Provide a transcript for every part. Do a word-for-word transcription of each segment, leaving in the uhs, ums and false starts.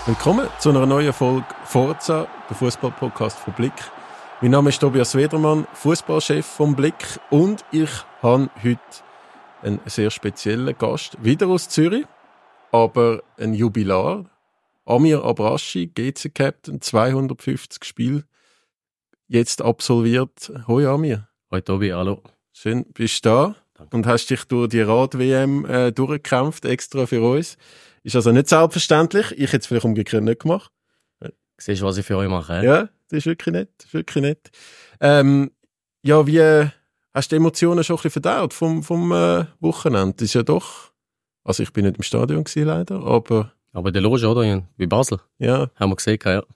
Willkommen zu einer neuen Folge Forza, der Fußball-Podcast von Blick. Mein Name ist Tobias Wedermann, Fußballchef vom Blick, und ich habe heute einen sehr speziellen Gast, wieder aus Zürich, aber ein Jubilar. Amir Abraschi, G C-Captain, zweihundertfünfzig Spiele jetzt absolviert. Hoi Amir. Hoi Tobi, hallo. Schön, bist du da. Danke. Und hast dich durch die Rad-W M äh, durchgekämpft, extra für uns. Ist also nicht selbstverständlich. Ich hätte es vielleicht umgekehrt nicht gemacht. Siehst du, was ich für euch mache? He? Ja, das ist wirklich nett. Das ist wirklich nett. Ähm, ja, wie äh, hast du die Emotionen schon ein bisschen verdaut vom, vom äh, Wochenende? Das ist ja doch... Also ich bin nicht im Stadion gewesen, leider, aber... Aber in der Loge, oder? Wie Basel. Ja. Haben wir gesehen, ja.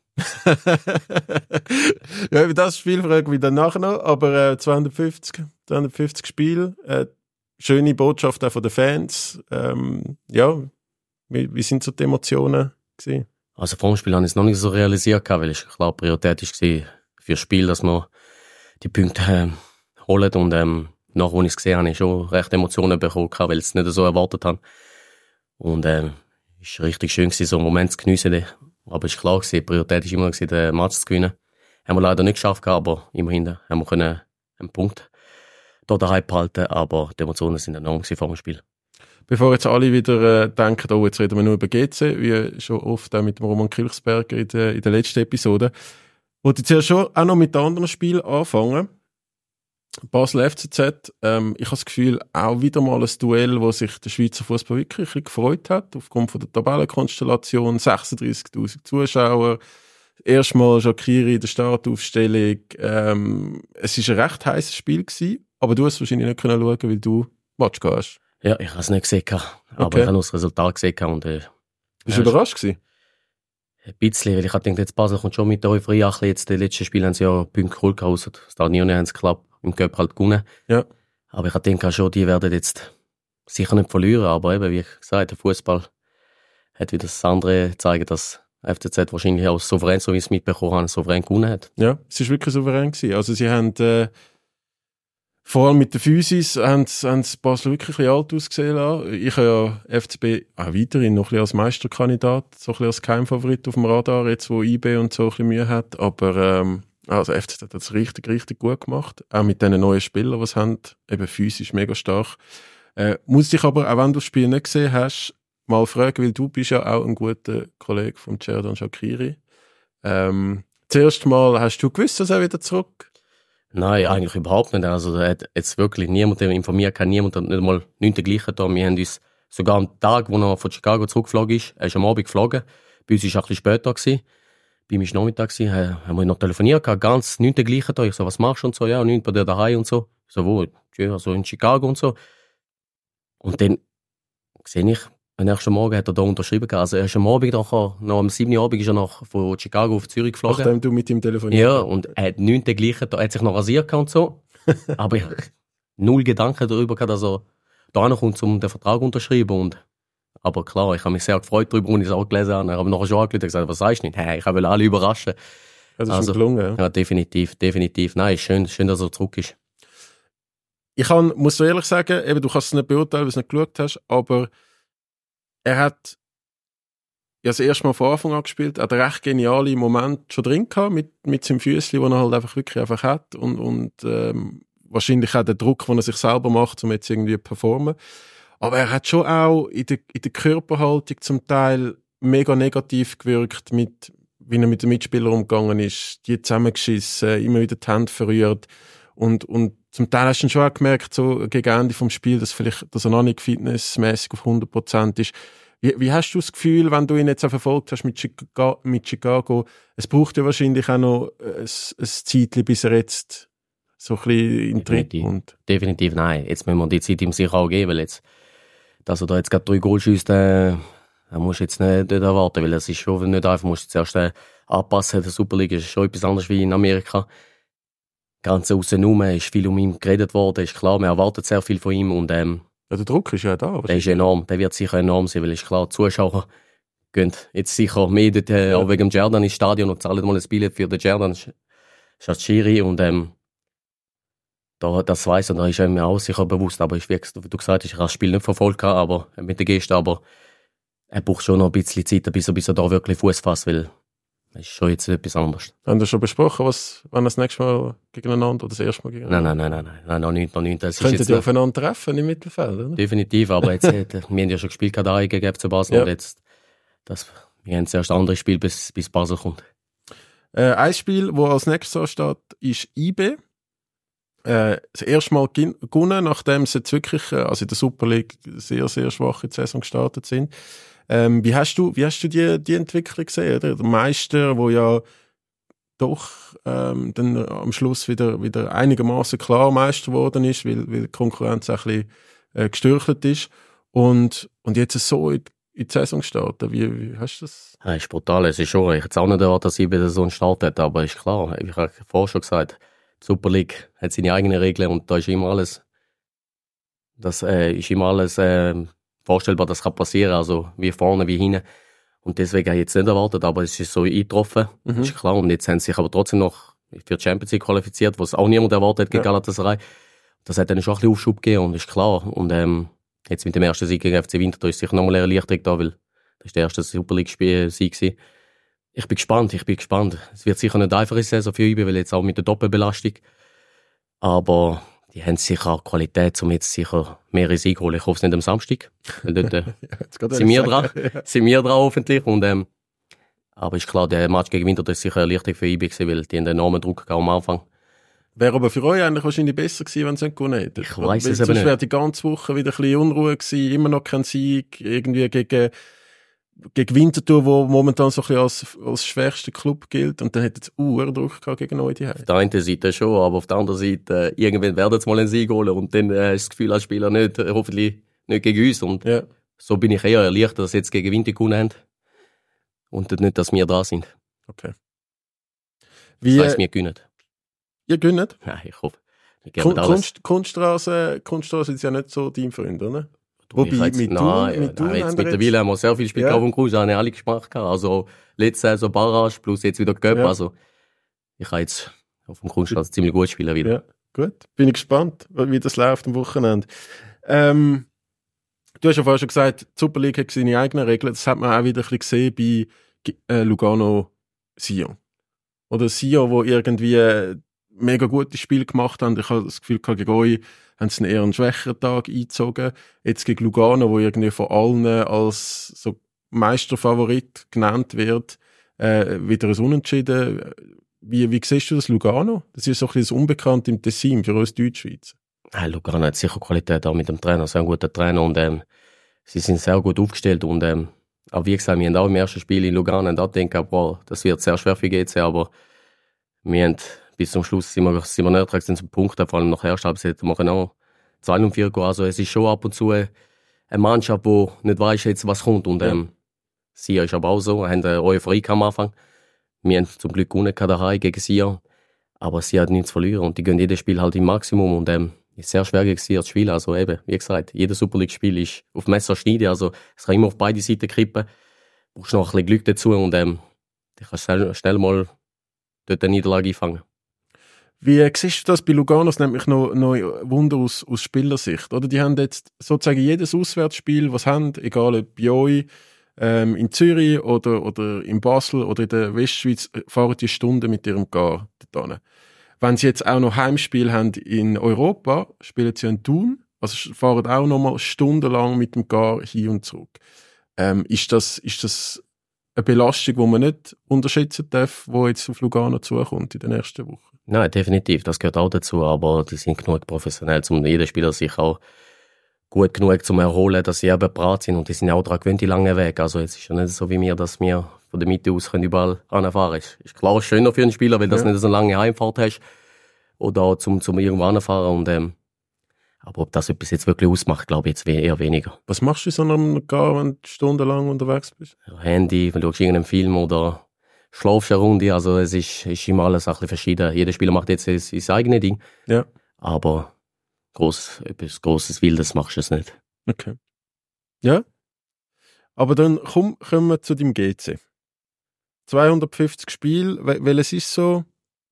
Ja, über das Spiel fragen wir dann nachher noch, aber äh, zweihundertfünfzig, zweihundertfünfzig Spiele, äh, schöne Botschaft auch von den Fans. Ähm, ja, wie, wie sind so die Emotionen gewesen? Also vor dem Spiel habe ich es noch nicht so realisiert, weil es klar Priorität war für das Spiel, dass wir die Punkte äh, holen. Und ähm, nachdem als ich es gesehen habe, habe ich schon recht Emotionen bekommen, weil ich es nicht so erwartet habe. Und ähm, es war richtig schön, so einen Moment zu geniessen. Aber es war klar, die Priorität war immer, den Match zu gewinnen. Haben wir leider nicht geschafft, aber immerhin haben wir können einen Punkt da daheim behalten. Aber die Emotionen waren enorm vor dem Spiel. Bevor jetzt alle wieder äh, denken, oh, jetzt reden wir nur über G C, wie schon oft auch mit dem Roman Kilchsberger in der, in der letzten Episode, wollte ich zuerst schon auch noch mit den anderen Spielen anfangen. Basel F C Z, ähm, ich habe das Gefühl, auch wieder mal ein Duell, wo sich der Schweizer Fußball wirklich gefreut hat, aufgrund von der Tabellenkonstellation, sechsunddreissigtausend Zuschauer, erstmal Shaqiri in der Startaufstellung, ähm, es war ein recht heißes Spiel gewesen, aber du hast es wahrscheinlich nicht können schauen, weil du Match gehabt hast. Ja, ich habe es nicht gesehen, aber Okay. ich habe nur das Resultat gesehen. Und, äh, Bist du ja, überrascht gewesen? Ein bisschen, weil ich habe gedacht, jetzt Basel kommt schon mit der Euphorie an. Jetzt, die letzten Spiele haben sie ja Punkte geholt, außer Stadion haben es geklappt, im Cup halt gewonnen. Ja. Aber ich denke schon, die werden jetzt sicher nicht verlieren, aber eben, wie gesagt, der Fußball hat wieder das andere gezeigt, dass F C Z wahrscheinlich auch souverän, so wie ich es mitbekommen habe, souverän gewonnen hat. Ja, es war wirklich souverän gewesen. Also sie haben, äh, vor allem mit der Physis, haben, haben Basel wirklich ein bisschen alt ausgesehen lassen. Ich habe ja F C B auch weiterhin noch ein bisschen als Meisterkandidat, so ein bisschen als Geheimfavorit auf dem Radar, jetzt wo I B und so ein bisschen Mühe hat. Aber ähm, also F C Z hat es richtig, richtig gut gemacht. Auch mit diesen neuen Spielern, die sie haben, eben physisch mega stark. Äh, muss dich aber, auch wenn du das Spiel nicht gesehen hast, mal fragen, weil du bist ja auch ein guter Kollege von Xherdan Shaqiri. Ähm, zuerst mal, hast du gewusst, dass er wieder zurück? Nein, eigentlich überhaupt nicht. Also, da hat jetzt wirklich niemand informiert, kann niemand hat nicht mal nichts gleichen da. Wir haben uns sogar am Tag, wo er von Chicago zurückgeflogen ist, er ist am Abend geflogen. Bei uns war es ein bisschen später gewesen. Bei mir war Nachmittag gewesen, haben wir noch telefoniert, ganz nichts gleichen da. Ich so, was machst du und so? Ja, nichts bei dir daheim und so. Ich so, wo? Ja, so in Chicago und so. Und dann sehe ich, am nächsten Morgen hat er da unterschrieben. Also, er ist am Abend nachher, noch am siebten Abend ist er nach, von Chicago auf Zürich geflogen. Nachdem du mit ihm telefoniert Ja, und er hat nichts dergleichen, er hat sich noch rasiert und so. Aber ich habe null Gedanken darüber gehabt, dass er da kommt, um den Vertrag zu unterschreiben. Und, aber klar, ich habe mich sehr gefreut darüber, und ich es auch gelesen habe. Ich habe nachher schon angerufen und gesagt, was sagst du nicht? Hey, ich will alle überraschen. Das ist Also, schon gelungen, ja. Ja, definitiv, definitiv. Nein, schön, schön, dass er zurück ist. Ich kann, muss dir ehrlich sagen, eben, du kannst es nicht beurteilen, weil du es nicht geschaut hast, aber er hat ja das erste Mal von Anfang an gespielt, hat einen recht genialen Moment schon drin gehabt, mit, mit seinem Füßli, den er halt einfach wirklich einfach hat, und, und ähm, wahrscheinlich auch den Druck, den er sich selber macht, um jetzt irgendwie zu performen. Aber er hat schon auch in der, in der Körperhaltung zum Teil mega negativ gewirkt, mit, wie er mit den Mitspielern umgegangen ist, die zusammengeschissen, immer wieder die Hände verrührt. Und, und zum Teil hast du schon auch gemerkt, so gegen Ende vom Spiel, dass vielleicht, dass er noch nicht fitnessmäßig auf hundert Prozent ist. Wie, wie hast du das Gefühl, wenn du ihn jetzt auch verfolgt hast mit Chicago, mit Chicago? Es braucht ja wahrscheinlich auch noch ein, ein Zeitchen, bis er jetzt so ein bisschen in den Tritt kommt. Definitiv nein. Jetzt müssen wir die Zeit ihm sicher auch geben, weil jetzt, dass er da jetzt gerade drei Goal schießt, äh, musst du jetzt nicht, nicht erwarten, weil das ist schon nicht einfach, musst du zuerst äh, anpassen. Der Superliga ist schon etwas anderes wie in Amerika. Ganz außenrum ist viel um ihn geredet worden, ist klar, man erwartet sehr viel von ihm und ähm, ja, der Druck ist ja da. Der ist enorm, der wird sicher enorm sein, weil ist klar, die Zuschauer gehen jetzt sicher mehr dort, äh, ja. auch wegen dem Xherdan ins Stadion und zahlen mal ein Billett für den Xherdan Shaqiri und ähm, da, das weiss und da ist er mir auch sicher bewusst, aber ich, wie du gesagt hast, ich habe das Spiel nicht verfolgt, aber mit der Geste, aber er braucht schon noch ein bisschen Zeit, bis er, bis er da wirklich Fuß fasst, weil es ist schon jetzt etwas anderes. Haben wir schon besprochen, was, wenn das nächste Mal gegeneinander oder das erste Mal gegeneinander? Nein, nein, nein, nein, nein, noch nicht, noch nicht. Das Könntet ihr aufeinander treffen im Mittelfeld, oder? Definitiv, aber jetzt, wir haben ja schon gespielt, Kadai gegen F C Basel, ja. Und jetzt, das, wir haben das erste andere Spiel, bis, bis Basel kommt. Äh, ein Spiel, das als nächstes ansteht, ist I B. Äh, das erste Mal gewonnen, nachdem sie jetzt wirklich, also in der Super League, sehr, sehr schwach in die Saison gestartet sind. Ähm, wie hast du, wie hast du die, die Entwicklung gesehen? Oder? Der Meister, wo ja doch ähm, dann am Schluss wieder, wieder einigermaßen klar Meister geworden ist, weil, weil die Konkurrenz ein bisschen äh, gestürchelt ist. Und, und jetzt so in, in die Saison starten. Wie, wie hast du das? Ja, ist brutal. Es ist schon, ich hätte auch nicht erwartet, dass ich wieder so einen Start hätte, aber ist klar. Ich habe vorher schon gesagt, die Super League hat seine eigenen Regeln und da ist immer alles, das äh, ist immer alles äh, vorstellbar, das kann passieren, also wie vorne, wie hinten. Und deswegen habe ich jetzt nicht erwartet, aber es ist so eingetroffen, mhm. Ist klar. Und jetzt haben sie sich aber trotzdem noch für die Champions League qualifiziert, was auch niemand erwartet hat gegen ja. Galatasaray. Das hat dann schon ein bisschen Aufschub gegeben und ist klar. Und ähm, jetzt mit dem ersten Sieg gegen F C Winterthur ist sicher nochmal eine Erleichterung da, weil das war der erste Super League-Sieg gewesen. Ich bin gespannt, ich bin gespannt. Es wird sicher nicht einfache Saison für Ibe, weil jetzt auch mit der Doppelbelastung. Aber die haben sicher auch Qualität, um jetzt sicher mehrere Siege zu holen. Ich hoffe es nicht am Samstag. Weil dort äh, ja, sind, wir dran, ja. sind wir dran hoffentlich. Und, ähm, aber ist klar, der Match gegen Winterthur ist sicher eine Erleichterung für Ibe gewesen, weil die einen enormen Druck am Anfang. Wäre aber für euch eigentlich wahrscheinlich besser gewesen, wenn sie nicht gewonnen hätten. Ich weiss es aber nicht. Sonst wäre die ganze Woche wieder ein bisschen Unruhe gewesen, immer noch kein Sieg, irgendwie gegen, gegen Winterthur, wo momentan so ein bisschen als, als schwächster Club gilt. Und dann hätte es Uhr Druck gehabt gegen euch. Auf der einen Seite schon, aber auf der anderen Seite, äh, irgendwann werden sie mal einen Sieg holen und dann äh, ist das Gefühl als Spieler nicht, äh, hoffentlich nicht gegen uns. Und ja. So bin ich eher erleichtert, dass sie jetzt gegen Winter gewonnen haben. Und nicht, dass wir da sind. Okay. Wie, das heisst, wir gewinnen. Ihr gönnt? Nein, ich hoffe. Kun- Kunst, Kunststraße, Kunststraße ist ja nicht so dein Freund, oder? Wobei, jetzt, mit nein, Thun, mit Thun nein, jetzt mittlerweile haben wir sehr viele Spiele ja. auf dem Kurs, haben alle gemacht. Also, letzte Saison Barrage plus jetzt wieder Göpp. Ja. Also, ich kann jetzt auf dem Kunststraße ziemlich gut spielen wieder. Ja, gut. Bin ich gespannt, wie das läuft am Wochenende. Ähm, du hast ja vorhin schon gesagt, die Super League hat seine eigenen Regeln. Das hat man auch wieder ein bisschen gesehen bei äh, Lugano-Sion. Oder Sion, wo irgendwie äh, mega gutes Spiel gemacht haben. Ich habe das Gefühl, gegen euch haben sie eher einen schwächeren Tag eingezogen. Jetzt gegen Lugano, wo irgendwie von allen als so Meisterfavorit genannt wird, äh, wieder ein Unentschieden. Wie, wie siehst du das Lugano? Das ist so ein bisschen das Unbekannte im Tessin für uns Deutschschweizer. Ja, Lugano hat sicher Qualität auch mit dem Trainer, sehr ein guter Trainer und ähm, sie sind sehr gut aufgestellt und ähm, auch wie gesagt, wir haben auch im ersten Spiel in Lugano da gedacht, wow, das wird sehr schwer für G C, aber wir haben bis zum Schluss sind wir, sind wir näher dran zum Punkt, vor allem nach der ersten Halbzeit machen wir auch zwei und vier gehen. Also es ist schon ab und zu eine Mannschaft, die nicht weiss jetzt, was kommt. Und ähm, ja. Sia ist aber auch so, wir haben eine Euphorie am Anfang. Wir haben zum Glück gewonnen daheim gegen Sia, aber sie hat nichts zu verlieren und die gehen jedes Spiel halt im Maximum und ähm, ist sehr schwer gegen Sia zu spielen. Also eben, wie gesagt, jedes Super League-Spiel ist auf Messer schneiden, also es kann immer auf beide Seiten kippen. Du brauchst noch ein bisschen Glück dazu und ähm, du kannst schnell, schnell mal dort eine Niederlage einfangen. Wie siehst du das bei Lugano? Das nimmt mich noch, noch Wunder aus, aus Spielersicht. Oder? Die haben jetzt sozusagen jedes Auswärtsspiel, was sie haben, egal ob bei euch, ähm, in Zürich oder, oder in Basel oder in der Westschweiz, fahren die Stunden mit ihrem Gar dorthin. Wenn sie jetzt auch noch Heimspiel haben in Europa, spielen sie in Thun, also fahren auch noch mal stundenlang mit dem Gar hin und zurück. Ähm, ist das, ist das eine Belastung, die man nicht unterschätzen darf, die jetzt auf Lugano zukommt in den ersten Wochen? Nein, definitiv, das gehört auch dazu, aber die sind genug professionell, um jeder Spieler sich auch gut genug zum Erholen, dass sie eben bereit sind und die sind auch daran gewöhnt, die langen Wege. Also jetzt ist ja nicht so wie wir, dass wir von der Mitte aus können überall anfahren. Ist, ist klar schöner für einen Spieler, weil du ja. nicht so eine lange Heimfahrt hast oder auch zum, zum irgendwo anfahren und ähm, aber ob das etwas jetzt wirklich ausmacht, glaube ich jetzt eher weniger. Was machst du so einem Gar, wenn du stundenlang unterwegs bist? Ja, Handy, wenn du schaust irgendeinen Film oder schlafst eine Runde, also es ist, ist immer alles ein bisschen verschieden. Jeder Spieler macht jetzt sein, sein eigenes Ding. Ja. Aber gross, etwas Grosses, Wildes machst du es nicht. Okay. Ja. Aber dann komm, kommen wir zu deinem G C. zweihundertfünfzig Spiele, welches ist so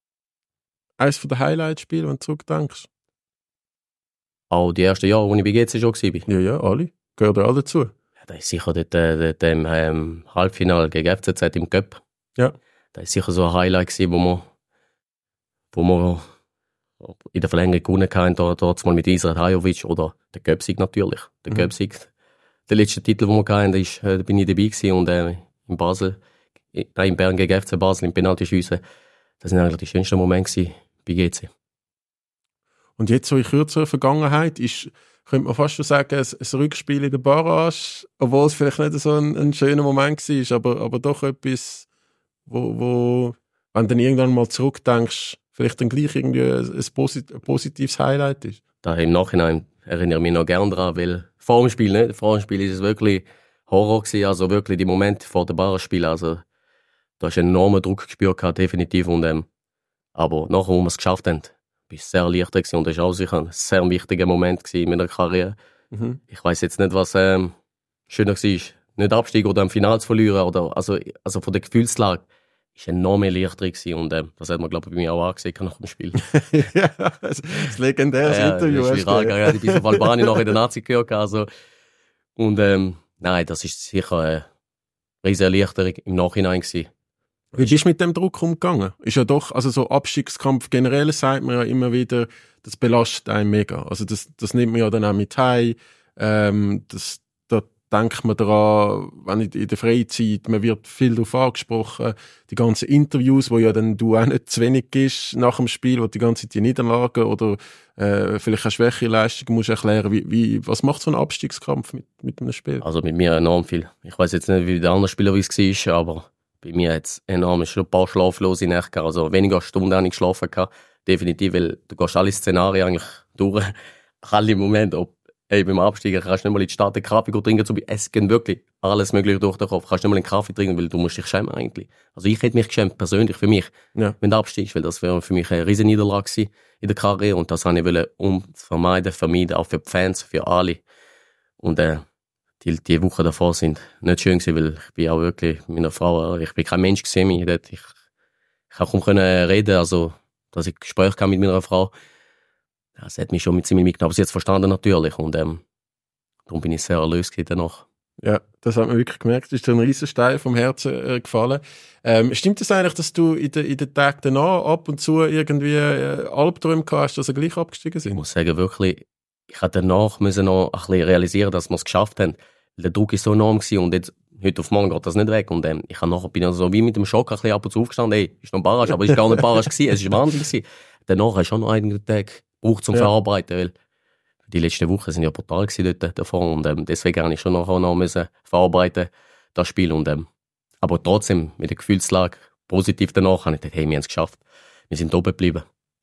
eines der Highlight-Spiele, wenn du zurückdenkst? Auch die ersten Jahre, als ich bei G C schon war. Ja, ja, alle. Gehört alle dazu. Das ist sicher dort, äh, dort im ähm, Halbfinale gegen F C Z im Cup. Ja. Das ist sicher so ein Highlight gewesen, wo wir, wo wir in der Verlängerung gewonnen haben, dort, dort mal mit Israel Hajovic oder der Cup-Sieg natürlich. Der mhm. Cup-Sieg, der letzte Titel, den wir hatten, ist, äh, da bin ich dabei gewesen und äh, in Basel, in Bern gegen F C Basel im Penaltyschiessen. Das sind eigentlich die schönsten Momente bei G C. Und jetzt so in kürzerer Vergangenheit ist, könnte man fast schon sagen, ein, ein Rückspiel in der Barrage, obwohl es vielleicht nicht so ein, ein schöner Moment war, aber, aber doch etwas, wo, wo, wenn du dann irgendwann mal zurückdenkst, vielleicht dann gleich irgendwie ein, ein, posit- ein positives Highlight ist. Da im Nachhinein erinnere ich mich noch gerne daran, weil vor dem Spiel, nicht? Vor dem Spiel ist es wirklich Horror gewesen, also wirklich die Momente vor dem Barrage-Spiel, also da hast du einen enormen Druck gespürt, definitiv, und, ähm, aber nachher, wo wir es geschafft haben, war es sehr erleichtert gewesen und das war auch sicher ein sehr wichtiger Moment in meiner Karriere. Mhm. Ich weiss jetzt nicht, was ähm, schöner war, nicht Abstieg oder im Finale zu verlieren, oder, also, also von der Gefühlslage, war enorm erleichtert gewesen und ähm, das hat man, glaube ich, bei mir auch angesehen nach dem Spiel. Ja, das legendäres ja, Interview. Das ist viral, ja, ich bin auf Albanien noch in der Nazi gehört, also, und ähm, nein, das ist sicher eine riesige Erleichterung im Nachhinein gewesen. Wie bist du mit dem Druck umgegangen? Ist ja doch, also so Abstiegskampf generell sagt man ja immer wieder, das belastet einen mega. Also das, das nimmt man ja dann auch mit heim. Ähm, das, da denkt man daran, wenn in der Freizeit, man wird viel darauf angesprochen, die ganzen Interviews, wo ja dann du auch nicht zu wenig gibst nach dem Spiel, wo die ganze Zeit die Niederlagen oder äh, vielleicht eine schwächere Leistung musst erklären. Wie, wie, was macht so ein Abstiegskampf mit, mit einem Spiel? Also mit mir enorm viel. Ich weiß jetzt nicht, wie der andere Spieler wie es war, aber bei mir hat es enorm, schon ein paar schlaflose Nächte gehabt, also weniger Stunden habe ich geschlafen gehabt, definitiv, weil du gehst alle Szenarien eigentlich durch, alle Momente, ob ey, beim Absteigen kannst du nicht mal in die Stadt einen Kaffee trinken, so, es geht wirklich alles mögliche durch den Kopf, kannst nicht mal einen Kaffee trinken, weil du musst dich schämen eigentlich. Also ich hätte mich geschämt, persönlich, für mich, ja. wenn du absteigst, weil das wäre für mich eine riesen Niederlage gewesen in der Karriere und das wollte ich wollen, um zu vermeiden, vermeiden, auch für die Fans, für alle. Und äh, Die, die Wochen davor sind nicht schön gewesen, weil ich bin auch wirklich mit meiner Frau, ich bin kein Mensch gesehen, ich, ich, ich konnte kaum reden, also, dass ich Gespräche hatte mit meiner Frau. Das hat mich schon mit ziemlich mitgenommen, aber sie hat es verstanden natürlich und, ähm, darum bin ich sehr erlöst danach. Ja, das hat man wirklich gemerkt, ist dir ein riesen Stein vom Herzen äh, gefallen. Ähm, stimmt es das eigentlich, dass du in den, in den Tagen danach ab und zu irgendwie äh, Albträume gehabt hast, dass sie gleich abgestiegen sind? Ich muss sagen, wirklich, ich hatte danach müssen noch ein bisschen realisieren, dass wir es geschafft haben. Der Druck war so enorm gewesen und jetzt, heute auf morgen geht das nicht weg. Und ähm, ich habe nachher, bin also wie mit dem Schock ein bisschen ab und zu aufgestanden, ey, ist noch Barrage, aber es war gar nicht Barrage gewesen, es war Wahnsinn gewesen. Danach hast du schon noch einige Tage gebraucht zum ja. Verarbeiten, weil die letzten Wochen sind ja brutal gewesen dort davor und ähm, deswegen habe ich schon nachher noch müssen verarbeiten, das Spiel. Und, ähm, aber trotzdem, mit der Gefühlslage, positiv danach, habe ich gedacht, hey, wir haben es geschafft. Wir sind oben geblieben.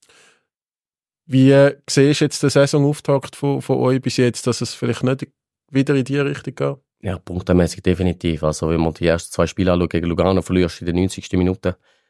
Wie äh, siehst du jetzt den Saisonauftakt von, von euch bis jetzt, dass es vielleicht nicht wieder in die Richtung geht? Ja, punktemäßig definitiv. Also wenn man die ersten zwei Spiele anschaut, gegen Lugano verlierst du in den neunzigsten Minuten,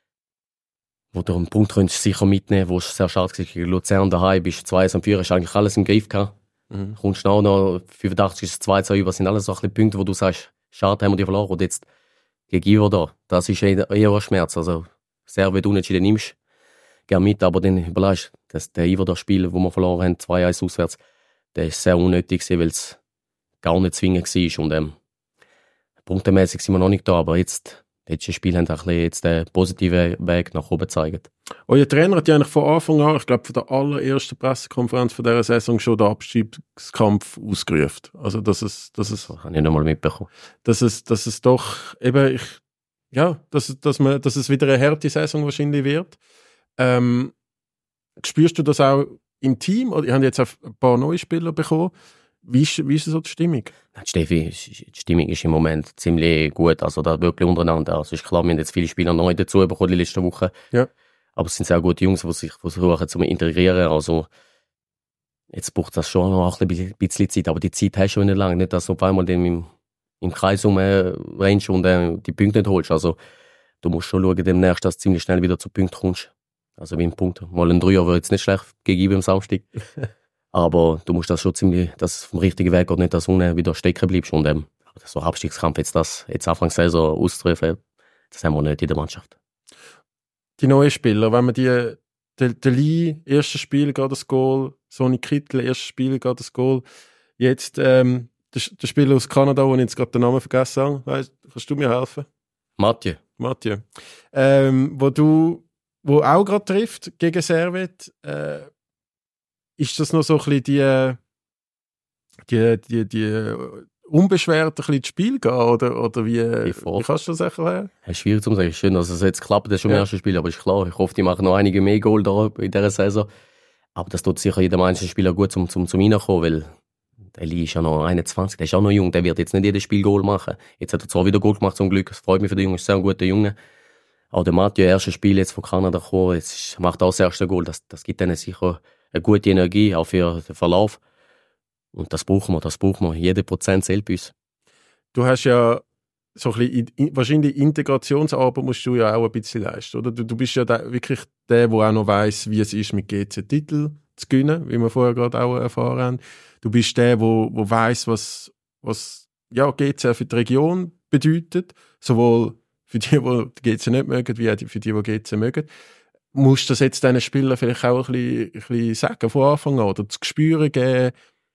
wo du einen Punkt könntest sicher mitnehmen, wo es sehr schade war, gegen Luzern daheim bist du zwei eins am Führen, hast eigentlich alles im Griff gehabt. Mhm. Kommst du auch noch, fünfundachtzig ist zwei zwei über, sind alles so ein bisschen Punkte, wo du sagst, schade, haben wir die verloren. Und jetzt gegen Ivo da, das ist eher ein Schmerz. Also sehr, wenn du unentschieden nimmst, gerne mit, aber dann überlegst du, dass der Ivo das Spiel, wo wir verloren haben, zwei eins auswärts, der ist sehr unnötig gewesen, weil es gar nicht zwingend war. Und ähm, punktemäßig sind wir noch nicht da, aber jetzt, das letzte Spiel haben auch jetzt den positiven Weg nach oben gezeigt. Euer Trainer hat ja eigentlich von Anfang an, ich glaube von der allerersten Pressekonferenz von dieser Saison schon den Abstiegskampf ausgerufen. Also dass es, dass es, das habe ich noch mal mitbekommen. Dass es, dass es doch eben, ich, ja, dass, dass man, dass es wieder eine harte Saison wahrscheinlich wird. Ähm, spürst du das auch im Team? Oder ihr habt jetzt auch ein paar neue Spieler bekommen. Wie ist, wie ist so die Stimmung? Steffi, die Stimmung ist im Moment ziemlich gut, also da wirklich untereinander. Also ist klar, wir haben jetzt viele Spieler neu dazu bekommen die letzten Wochen. Ja. Aber es sind sehr gute Jungs, die sich versuchen zu integrieren. Also jetzt braucht das schon noch ein bisschen Zeit, aber die Zeit hast du schon nicht lange. Nicht, dass du auf einmal im, im Kreis rumrennst und äh, die Punkte nicht holst. Also du musst schon schauen, demnächst, dass du ziemlich schnell wieder zu Punkten kommst. Also wie ein Punkt. Mal ein Dreier wäre jetzt nicht schlecht gegen am Samstag. Aber du musst das schon ziemlich, dass es vom richtigen Weg geht, nicht, dass du wieder stecken bleibst. Und ähm, so ein Abstiegskampf, jetzt das, jetzt Anfang der Saison auszurufen, das haben wir nicht in der Mannschaft. Die neuen Spieler, wenn man die, der, der Lee, erstes Spiel geht das Goal, Sonny Kittel, erstes Spiel geht das Goal, jetzt ähm, der, der Spieler aus Kanada, wo ich jetzt gerade den Namen vergessen habe, weißt, kannst du mir helfen? Mathieu. Mathieu. Ähm, wo du, wo auch gerade trifft gegen Servet, äh, ist das noch so ein bisschen die, die, die, die unbeschwert ein bisschen ins Spiel gehen, oder, oder wie, wie kannst du das erklären? Ja, schwierig zu sagen. Schön, dass es jetzt klappt, das ist schon im ja. ersten Spiel, aber ist klar, ich hoffe, die machen noch einige mehr Goal da in dieser Saison. Aber das tut sicher jedem einzelnen Spieler gut zum, zum, zum Reinkommen, weil der Eli ist ja noch einundzwanzig, der ist auch noch jung, der wird jetzt nicht jedes Spiel Goal machen. Jetzt hat er zwar wieder Goal gemacht, zum Glück, es freut mich für den Jungen, ist sehr ein guter Junge. Auch der Mathieu, erstes Spiel jetzt von Kanada gekommen, jetzt macht auch das erste Goal, das, das gibt ihnen sicher eine gute Energie, auch für den Verlauf. Und das brauchen wir, das brauchen wir. Jeder Prozent zählt bei uns. Du hast ja so ein bisschen, in, wahrscheinlich Integrationsarbeit musst du ja auch ein bisschen leisten, oder? Du, du bist ja der, wirklich der, der auch noch weiss, wie es ist, mit G C-Titel zu gewinnen, wie wir vorher gerade auch erfahren haben. Du bist der, der, der weiss, was, was ja, G C für die Region bedeutet, sowohl für die, die die G C nicht mögen, wie auch für die, die G C mögen. Musst du das jetzt diesen Spielern vielleicht auch ein bisschen, ein bisschen sagen von Anfang an, oder zu spüren geben,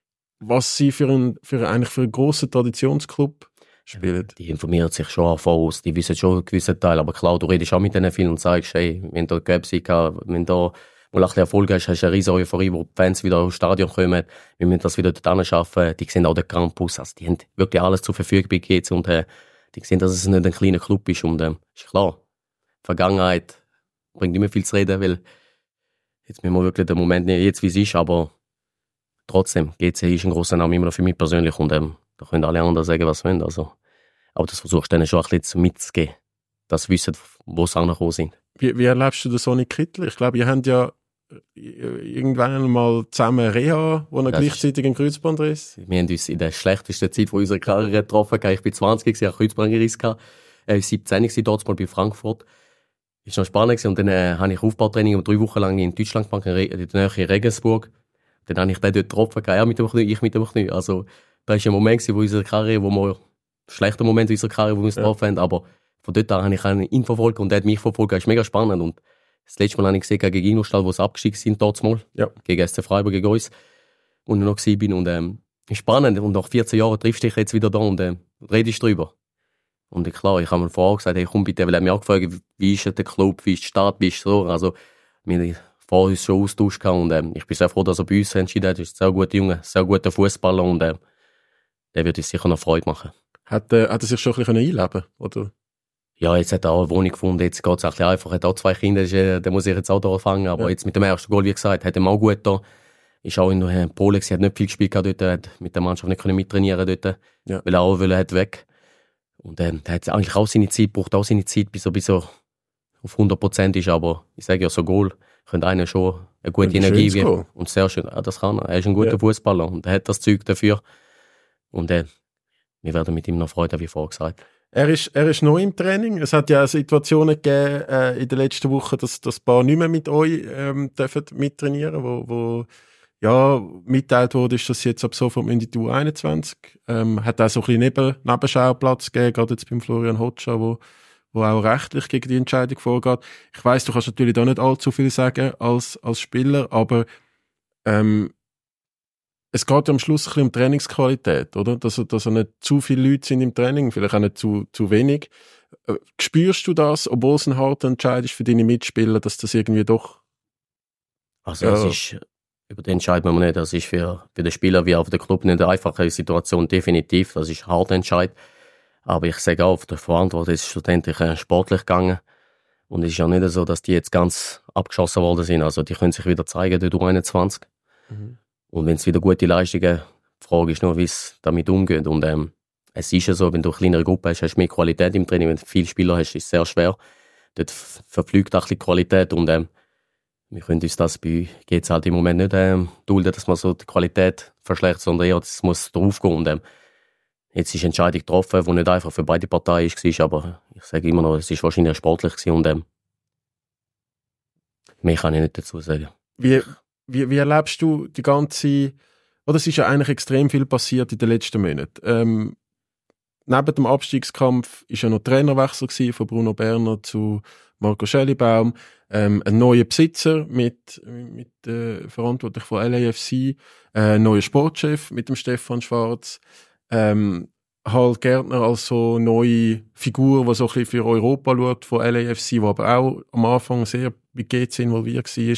was sie für einen, für eigentlich für einen grossen Traditionsclub spielen? Die informieren sich schon voraus, die wissen schon einen gewissen Teil, aber klar, du redest auch mit denen viel und sagst, hey, wenn du Gelbsieg hast, wenn du mal ein bisschen Erfolg hast, hast du eine riesige Euphorie, wo die Fans wieder aufs Stadion kommen, wir müssen das wieder dort schaffen, die sehen auch den Campus, also die haben wirklich alles zur Verfügung bei G C und äh, die sehen, dass es nicht ein kleiner Club ist und äh, ist klar, die Vergangenheit bringt nicht mehr viel zu reden, weil jetzt müssen wir wirklich den Moment nicht jetzt, wie es ist, aber trotzdem, G C ist ein grosser Name immer noch für mich persönlich und ähm, da können alle anderen sagen, was sie wollen. Also, aber das versuchst du dann schon ein bisschen mitzugeben, dass sie wissen, wo sie angekommen sind. Wie, wie erlebst du den Sonny Kittel? Ich glaube, ihr habt ja irgendwann mal zusammen Reha, wo er das gleichzeitig einen Kreuzbandriss. Wir haben uns in der schlechtesten Zeit von unserer Karriere getroffen. Ich bin zwanzig, ich hatte Kreuzbandriss. Er war siebzehn, dort mal bei Frankfurt. Das war noch spannend und dann äh, habe ich Aufbautraining um drei Wochen lang in Deutschland gemacht, in, Re- in der Nähe in Regensburg. Dann habe ich den dort getroffen, er mit dem Knie, ich mit dem Knie. Also, das war ein Moment in unserer Karriere, wo wir, schlechter Moment in unserer Karriere, wo wir uns ja. getroffen haben, aber von dort an habe ich ihn verfolgt und er hat mich verfolgt. Das ist mega spannend. Und das letzte Mal habe ich gesehen, gegen Ingolstadt, wo sie abgestiegen sind, dort mal. Ja. Gegen S C Freiburg, gegen uns. Und ich noch gewesen bin. Und, ähm, ist spannend. Und nach vierzehn Jahren triffst du dich jetzt wieder da und, ähm, redest drüber. Und klar, ich habe mir vorher gesagt, hey, komm bitte, weil er hat mich auch gefragt, wie ist der Club, wie ist die Stadt, wie ist es so. Also, wir haben vorher uns schon austauscht und, ähm, ich bin sehr froh, dass er bei uns entschieden hat. Er ist ein sehr guter Junge, sehr guter Fußballer und, ähm, der wird uns sicher noch Freude machen. Hat, äh, hat er sich schon ein bisschen einleben oder? Ja, jetzt hat er auch eine Wohnung gefunden, jetzt geht es ein bisschen einfach. Er hat auch zwei Kinder, der muss ich jetzt auch da fangen. Aber ja. Jetzt mit dem ersten Goal, wie gesagt, hat er auch gut da. Ist auch in äh, Polen, er hat nicht viel gespielt dort, hat mit der Mannschaft nicht mittrainieren dort, ja. Weil er auch will, hat weg. Und ähm, er hat eigentlich auch seine Zeit, braucht auch seine Zeit, bis er, bis er auf hundert Prozent ist. Aber ich sage ja, so Goal könnte einer schon eine gute ein Energie geben. Und sehr schön, ja, das kann er. Er ist ein guter ja. Fußballer und er hat das Zeug dafür. Und äh, wir werden mit ihm noch Freude, wie vorher gesagt. Er ist, er ist neu im Training. Es hat ja Situationen gegeben äh, in den letzten Wochen, dass das Paar nicht mehr mit euch ähm, dürfen mittrainieren, wo, wo ja mitteilt wurde, ist, dass sie jetzt ab sofort in die U einundzwanzig ähm, hat auch so ein bisschen Neben, Nebenschauplatz gegeben, gerade jetzt beim Florian Hotscha, wo, wo auch rechtlich gegen die Entscheidung vorgeht. Ich weiss, du kannst natürlich da nicht allzu viel sagen als, als Spieler, aber ähm, es geht ja am Schluss ein bisschen um Trainingsqualität, oder? Dass, dass nicht zu viele Leute sind im Training, vielleicht auch nicht zu, zu wenig. Äh, spürst du das, obwohl es ein harter Entscheid ist für deine Mitspieler, dass das irgendwie doch... Also ja. Es ist, über den entscheiden wir nicht. Das ist für, für den Spieler wie auch für den Club nicht eine einfache Situation, definitiv. Das ist ein harter Entscheid. Aber ich sage auch, der Verantwortung ist schlussendlich äh, sportlich gegangen. Und es ist ja nicht so, dass die jetzt ganz abgeschossen worden sind. Also die können sich wieder zeigen, die U einundzwanzig. Mhm. Und wenn es wieder gute Leistungen, die Frage ist nur, wie es damit umgeht. Und ähm, es ist ja so, wenn du eine kleinere Gruppe hast, hast du mehr Qualität im Training. Wenn du viele Spieler hast, ist es sehr schwer. Dort verfliegt auch ein bisschen Qualität. Und ähm, wir können uns das bei geht's halt im Moment nicht ähm, dulden, dass man so die Qualität verschlechtert, sondern eher, es muss drauf gehen. Und ähm, jetzt ist eine Entscheidung getroffen, die nicht einfach für beide Parteien war, aber ich sage immer noch, es ist wahrscheinlich sportlich gewesen und ähm, mehr kann ich nicht dazu sagen. Wie Wie, wie erlebst du die ganze... Oder es ist ja eigentlich extrem viel passiert in den letzten Monaten. Ähm, neben dem Abstiegskampf war ja noch Trainerwechsel gewesen, von Bruno Berner zu Marco Schellibaum. Ähm, ein neuer Besitzer mit, mit äh, verantwortlich von L A F C. Äh, ein neuer Sportchef mit dem Stefan Schwarz. ähm, halt Gärtner als so neue Figur, die so ein bisschen für Europa schaut, von L A F C, die aber auch am Anfang sehr bei G C involviert war.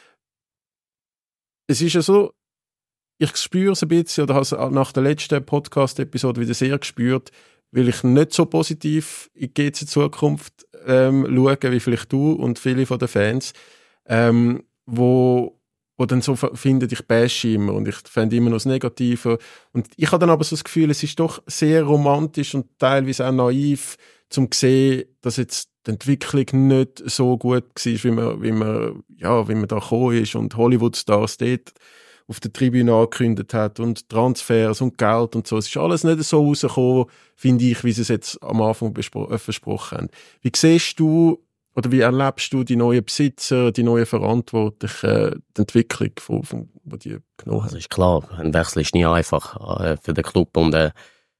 Es ist ja so, ich spüre es ein bisschen, oder habe es nach der letzten Podcast-Episode wieder sehr gespürt, weil ich nicht so positiv in die G C-Zukunft ähm, schaue, wie vielleicht du und viele von den Fans, ähm, wo wo dann so finden, ich bashe immer und ich fände immer noch das Negative. Und ich habe dann aber so das Gefühl, es ist doch sehr romantisch und teilweise auch naiv, zum zu sehen, dass jetzt die Entwicklung nicht so gut war, wie man, wie man, ja, wie man da gekommen ist und Hollywood-Stars dort auf der Tribüne angekündigt hat und Transfers und Geld und so. Es ist alles nicht so rausgekommen, finde ich, wie sie es jetzt am Anfang bespro- äh, versprochen haben. Wie siehst du oder wie erlebst du die neuen Besitzer, die neuen Verantwortlichen, die Entwicklung, von, von, die die genommen haben? Also ist klar, ein Wechsel ist nie einfach äh, für den Club und äh,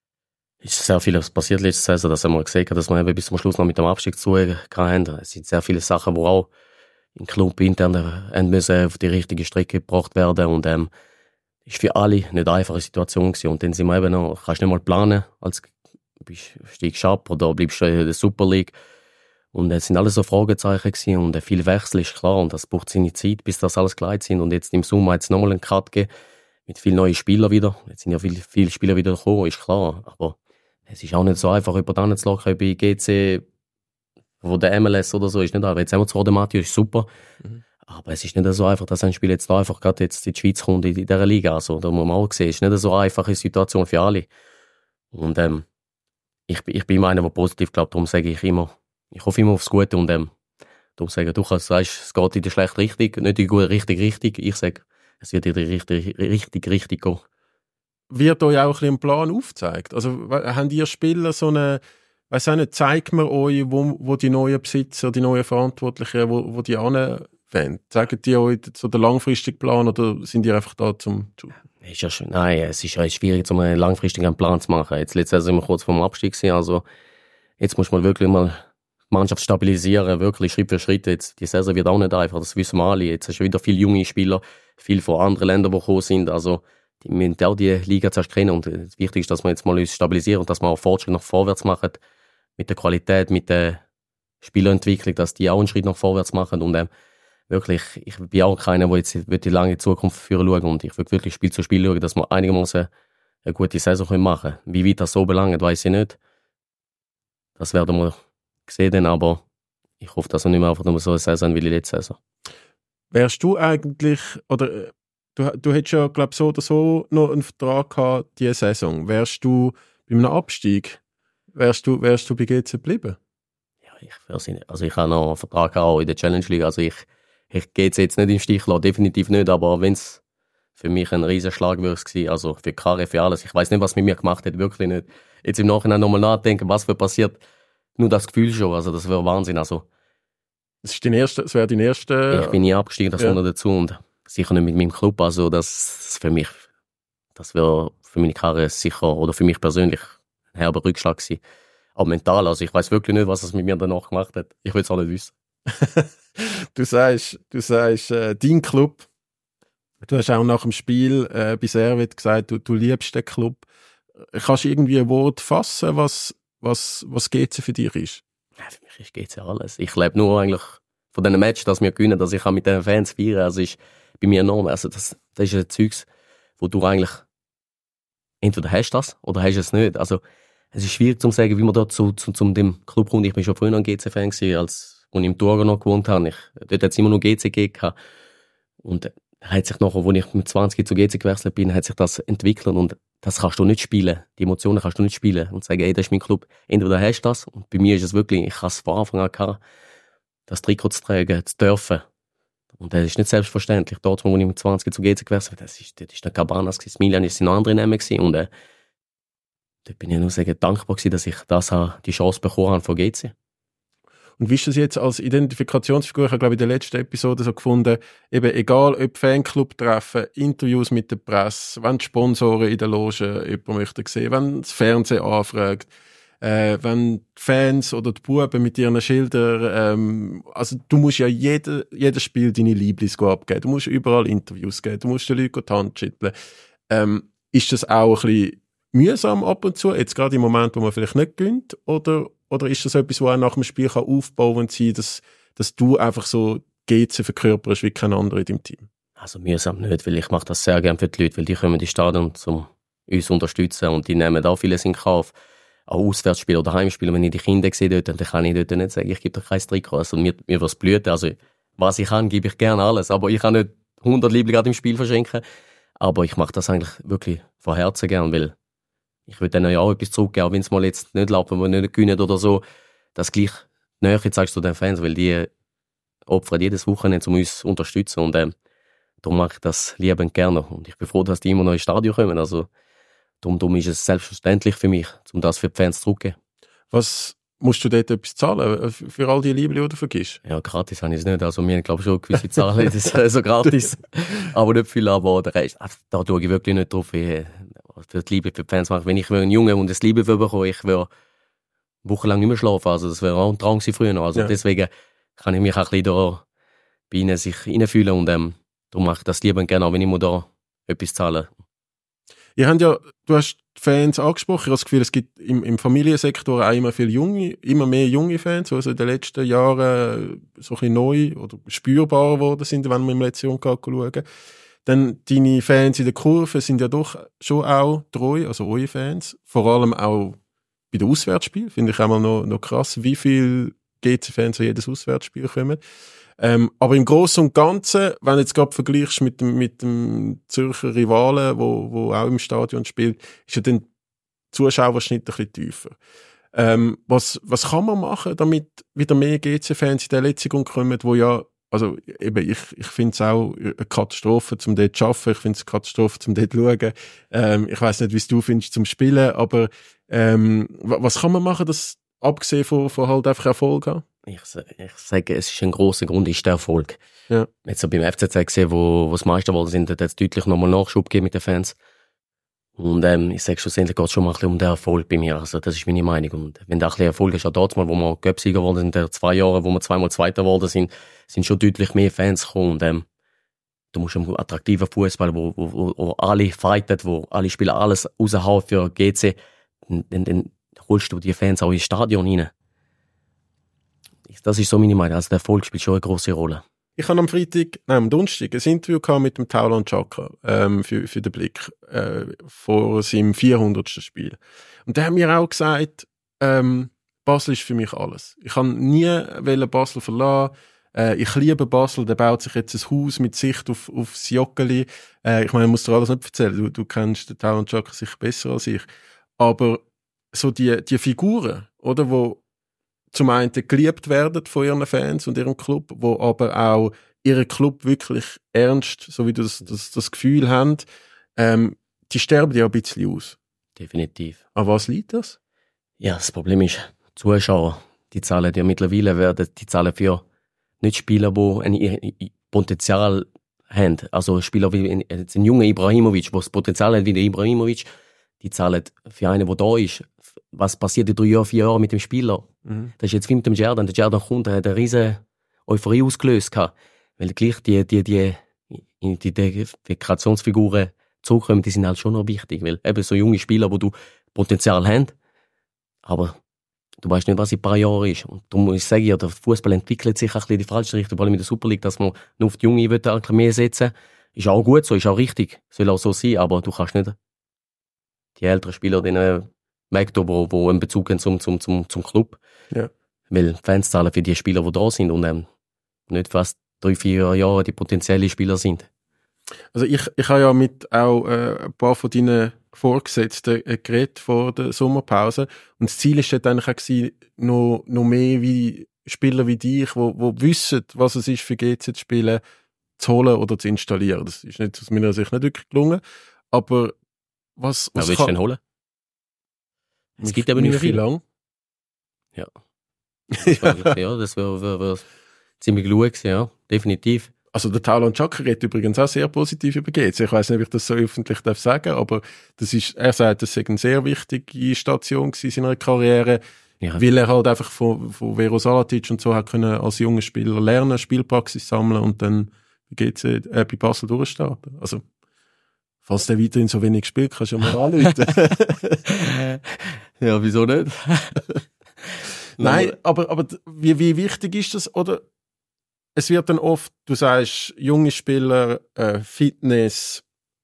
ist sehr vieles passiert letzte Saison, dass wir gesehen haben, dass wir eben bis zum Schluss noch mit dem Abstieg zu haben. Es sind sehr viele Sachen, die auch im Club intern äh, müssen auf die richtige Strecke gebracht werden und ähm, ist für alle nicht eine einfache Situation gewesen. Und dann sind wir eben noch, kannst nicht mal planen, als steigst du ab oder bleibst du in der Super League. Und es sind alles so Fragezeichen gewesen und äh, viel Wechsel ist klar und das braucht seine Zeit, bis das alles gleich sind. Und jetzt im Sommer hat es nochmal einen Cut gegeben, mit vielen neuen Spielern wieder. Jetzt sind ja viele, viele Spieler wieder gekommen, ist klar. Aber es ist auch nicht so einfach, jemanden zu locken bei G C, wo der M L S oder so ist nicht einfach. Jetzt haben wir zwar den Matthias, ist super, mhm. aber es ist nicht so einfach, dass ein Spiel jetzt da einfach gerade jetzt in die Schweiz kommt, in dieser Liga. Also, da muss man auch sehen, es ist nicht so eine einfache Situation für alle. Und ähm, ich, ich bin immer einer, der positiv glaubt, darum sage ich immer, ich hoffe immer aufs Gute und ähm, darum sage du kannst, sagst, es geht in die schlechte Richtung, nicht in die gute Richtung, richtig. Ich sage, es wird in die richtige Richtung, richtig gehen. Wird euch auch ein bisschen ein Plan aufgezeigt? Also, haben ihr Spieler so eine, weiss auch nicht, zeigt man euch, wo, wo die neuen Besitzer, die neuen Verantwortlichen, wo, wo die anwenden? Sagen die euch so den langfristigen Plan oder sind die einfach da zum... Ist ja schön. Nein, es ist ja schwierig, so einen langfristigen Plan zu machen. Jetzt letztes Jahr sind wir kurz vor dem Abstieg gewesen, also jetzt muss man wirklich mal die Mannschaft stabilisieren, wirklich Schritt für Schritt. Jetzt, die Saison wird auch nicht einfach, das wissen wir alle. Jetzt hast du wieder viele junge Spieler, viele von anderen Ländern, die gekommen sind. Also, die müssen auch die Liga zuerst kennen. Und das Wichtigste ist, dass wir jetzt mal uns stabilisieren und dass wir auch Fortschritt nach vorwärts machen. Mit der Qualität, mit der Spielerentwicklung, dass die auch einen Schritt nach vorwärts machen. Und ähm, wirklich, ich bin auch keiner, der jetzt die lange Zukunft führen schauen. Und ich will wirklich Spiel zu Spiel schauen, dass wir einigermaßen eine gute Saison machen können. Wie weit das so belangt, weiss ich nicht. Das werden wir gesehen dann, aber ich hoffe, dass er nicht mehr einfach nur so eine Saison wie die letzte Saison. Wärst du eigentlich, oder du, du hättest ja, glaube ich, so oder so noch einen Vertrag gehabt, diese Saison. Wärst du bei einem Abstieg, wärst du, wärst du bei G C geblieben? Ja, ich weiß nicht. Also ich habe noch einen Vertrag auch in der Challenge League, also ich, ich gehe jetzt nicht im Stich lassen, definitiv nicht, aber wenn es für mich ein Riesenschlag wäre es gewesen, also für Karre, für alles, ich weiß nicht, was mit mir gemacht hat, wirklich nicht. Jetzt im Nachhinein nochmal nachdenken, was wird passiert, nur das Gefühl schon, also das wäre Wahnsinn. Also, das ist dein erste, das wäre dein erste... Ich bin nie abgestiegen, das ja. kommt noch dazu und sicher nicht mit meinem Club, also das, das für mich, das wäre für meine Karriere sicher, oder für mich persönlich ein herber Rückschlag gewesen. Auch mental, also ich weiß wirklich nicht, was es mit mir danach gemacht hat. Ich will es auch nicht wissen. du sagst, du sagst äh, dein Club, du hast auch nach dem Spiel äh, bei Servet gesagt, du, du liebst den Club. Kannst du irgendwie ein Wort fassen, was Was, was G C für dich ist? Ja, für mich ist G C alles. Ich lebe nur eigentlich von diesen Matches, dass wir gewinnen, dass ich mit den Fans feiern. Also ist bei mir enorm. Also das, das ist ein Zeugs, wo du eigentlich entweder hast das oder hast es nicht. Also es ist schwierig zu sagen, wie man dort zu, zu, zu dem Club kommt. Ich bin schon früher ein G C-Fan gewesen, als ich im Thurgau noch gewohnt habe. Ich, dort hat es immer nur G C gegeben. Und hat sich nachher, als ich mit zwanzig zu G C gewechselt bin, hat sich das entwickelt und das kannst du nicht spielen. Die Emotionen kannst du nicht spielen und sagen, ey, das ist mein Club. Entweder hast du das und bei mir ist es wirklich, ich habe es von Anfang an gehabt, das Trikot zu tragen, zu dürfen. Und das ist nicht selbstverständlich. Dort, wo ich mit zwanzig zu G C gewechselt bin, das ist, das ist der Cabanas, das Milan ist noch andere Namen gewesen und äh, da bin ich nur sagen, dankbar gewesen, dass ich das habe, die Chance bekommen habe von G C. Und wie ist das jetzt als Identifikationsfigur? Ich habe, glaube ich, in der letzten Episode so gefunden, eben egal ob Fanclub-Treffen, Interviews mit der Presse, wenn die Sponsoren in der Loge jemanden möchten sehen, wenn das Fernsehen anfragt, äh, wenn die Fans oder die Buben mit ihren Schildern, ähm, also du musst ja jede, jedes Spiel deine Lieblings abgeben, du musst überall Interviews geben, du musst den Leuten die Hand schütteln. Ähm, ist das auch ein bisschen mühsam ab und zu, jetzt gerade im Moment, wo man vielleicht nicht gönnt, oder, oder ist das etwas, was auch nach dem Spiel kann aufbauend sein, dass, dass du einfach so G C verkörperst wie kein anderer in deinem Team? Also mühsam nicht, weil ich mache das sehr gerne für die Leute, weil die kommen in die Stadion, um uns unterstützen und die nehmen auch vieles in Kauf. Auch Auswärtsspiele oder Heimspiele, wenn ich die Kinder sehe dort, dann kann ich dort nicht sagen, ich gebe dir kein Trikot. Also mir, mir was blüht. Also was ich kann, gebe ich gerne alles. Aber ich kann nicht hundert Liebling gerade im Spiel verschenken. Aber ich mache das eigentlich wirklich von Herzen gern, weil ich will denen ja auch etwas zurückgeben, auch wenn es mal jetzt nicht läuft, wenn wir nicht gewinnen oder so. Das gleich näher zeigst du den Fans, weil die opfern jedes Wochenende, um uns zu unterstützen. Und ähm, darum mache ich das liebend gerne. Und ich bin froh, dass die immer noch ins Stadion kommen. Also Darum, darum ist es selbstverständlich für mich, um das für die Fans zurückzugeben. Was musst du dort etwas zahlen für all die Liebe, die du vergisst? Ja, gratis habe ich es nicht. Also wir haben, glaube ich, schon gewisse Zahlen, das ist also gratis. Aber nicht viel, aber der Rest, da tue ich wirklich nicht drauf, wie für die Liebe für die Fans machen. Wenn ich einen Jungen und das Liebe bekomme, ich würde wochenlang nicht mehr schlafen. Also das wäre auch ein Traum gewesen früher noch. Also ja. Deswegen kann ich mich auch ein bisschen da bei ihnen sich reinfühlen und ähm, darum mache ich das lieber gerne, auch wenn ich mir da etwas zahle. Ihr habt ja, du hast die Fans angesprochen, ich habe das Gefühl, es gibt im, im Familiensektor auch immer viele junge, immer mehr junge Fans, die also in den letzten Jahren so ein bisschen neu oder spürbar geworden sind, wenn wir im letzten Jahr schauen. Dann deine Fans in der Kurve sind ja doch schon auch treu, also eure Fans, vor allem auch bei den Auswärtsspielen, finde ich auch mal noch, noch krass, wie viele G C-Fans an jedes Auswärtsspiel kommen. Ähm, aber im Großen und Ganzen, wenn du jetzt gerade vergleichst mit dem, mit dem Zürcher Rivalen, wo, wo auch im Stadion spielt, ist ja dann der Zuschauerschnitt ein bisschen tiefer. Ähm, was, was kann man machen, damit wieder mehr G C-Fans in der Letzung kommen, wo ja, also eben, ich, ich finde es auch eine Katastrophe, um dort zu arbeiten, ich finde es eine Katastrophe, um dort zu schauen. Ähm, ich weiss nicht, wie es du findest zum Spielen, aber ähm, was kann man machen, dass abgesehen von, von halt einfach Erfolg haben? Ich, ich sage, es ist ein grosser Grund, ist der Erfolg. Ja. Jetzt habe ich beim F C Z gesehen, wo, wo das Meister geworden sind, da hat es deutlich nochmal Nachschub gegeben mit den Fans. Und ähm, ich sage, schlussendlich geht es schon mal ein bisschen um den Erfolg bei mir. Also das ist meine Meinung. Und wenn da ein bisschen Erfolg ist, auch dort mal, wo wir Göpsieger geworden sind, in den zwei Jahren, wo wir zweimal Zweiter geworden sind, sind schon deutlich mehr Fans gekommen. Und ähm, du musst einen attraktiven Fußball, wo, wo, wo, wo alle fighten, wo alle Spieler alles raushauen für G C, dann, dann, dann holst du die Fans auch ins Stadion rein. Das ist so meine Meinung. Also der Erfolg spielt schon eine grosse Rolle. Ich habe am Freitag, nein, am Donnerstag ein Interview gehabt mit dem Taulan Chaka ähm, für, für den Blick äh, vor seinem vierhundertsten Spiel. Und der hat mir auch gesagt, ähm, Basel ist für mich alles. Ich kann nie wollen Basel verlassen. Äh, ich liebe Basel. Der baut sich jetzt ein Haus mit Sicht auf, auf das Joggeli. Äh, ich meine, ich muss dir alles nicht erzählen. Du, du kennst den Taulan Chaka sicher besser als ich. Aber so die, die Figuren, oder, wo zum einen geliebt werden von ihren Fans und ihrem Club, wo aber auch ihren Club wirklich ernst, so wie du das, das, das Gefühl haben, ähm, die sterben ja ein bisschen aus. Definitiv. An was liegt das? Ja, das Problem ist, Zuschauer, die zahlen ja mittlerweile, werden die zahlen für nicht Spieler, die ein Potenzial haben. Also Spieler wie ein, ein junger Ibrahimovic, der das Potenzial hat wie der Ibrahimovic, die zahlen für einen, der da ist. Was passiert in drei Jahren, vier Jahren mit dem Spieler? Mhm. Das ist jetzt wie mit dem Jordan. Der Jordan kommt, der hat eine riesen Euphorie ausgelöst gehabt. Weil gleich die, die, die, die, die Identifikationsfiguren zurückkommen, die sind halt schon noch wichtig. Weil eben so junge Spieler, wo du Potenzial haben, aber du weißt nicht, was in ein paar Jahren ist. Und darum muss ich sagen, ja, der Fußball entwickelt sich ein bisschen in die falsche Richtung, vor allem in der Super League, dass man nur auf die Junge will, ein bisschen mehr setzen. Ist auch gut so, ist auch richtig. Soll auch so sein, aber du kannst nicht die älteren Spieler, denen merkt, wo, wo einen Bezug haben zum, zum, zum, zum Club. Ja. Weil Fans zahlen für die Spieler, die da sind und ähm, nicht fast drei, vier Jahre die potenziellen Spieler sind. Also ich, ich habe ja mit auch äh, ein paar von deinen Vorgesetzten äh, geredet vor der Sommerpause und das Ziel war dort eigentlich auch gewesen, noch, noch mehr wie Spieler wie dich, wo, wo wissen, was es ist für G C zu spielen, zu holen oder zu installieren. Das ist nicht, aus meiner Sicht nicht wirklich gelungen, aber was, was ja, willst du denn holen? Es gibt aber nicht mehr viel. Lang. Ja. Das wär, ja, das wäre wär, wär ziemlich gut gewesen, ja. Definitiv. Also der Taulan Chaka redet übrigens auch sehr positiv über G C. Ich weiss nicht, ob ich das so öffentlich darf sagen, aber das ist, er sagt, das sei eine sehr wichtige Station in seiner Karriere, ja. Weil er halt einfach von, von Vero Salatic und so hat können als junger Spieler lernen, Spielpraxis sammeln und dann bei G C, äh, bei Basel durchstarten. Also Falls der weiterhin so wenig spielt, kannst du ja mal anrufen. Ja, wieso nicht? Nein, aber, aber wie, wie wichtig ist das? Oder es wird dann oft, du sagst, junge Spieler, äh, Fitness,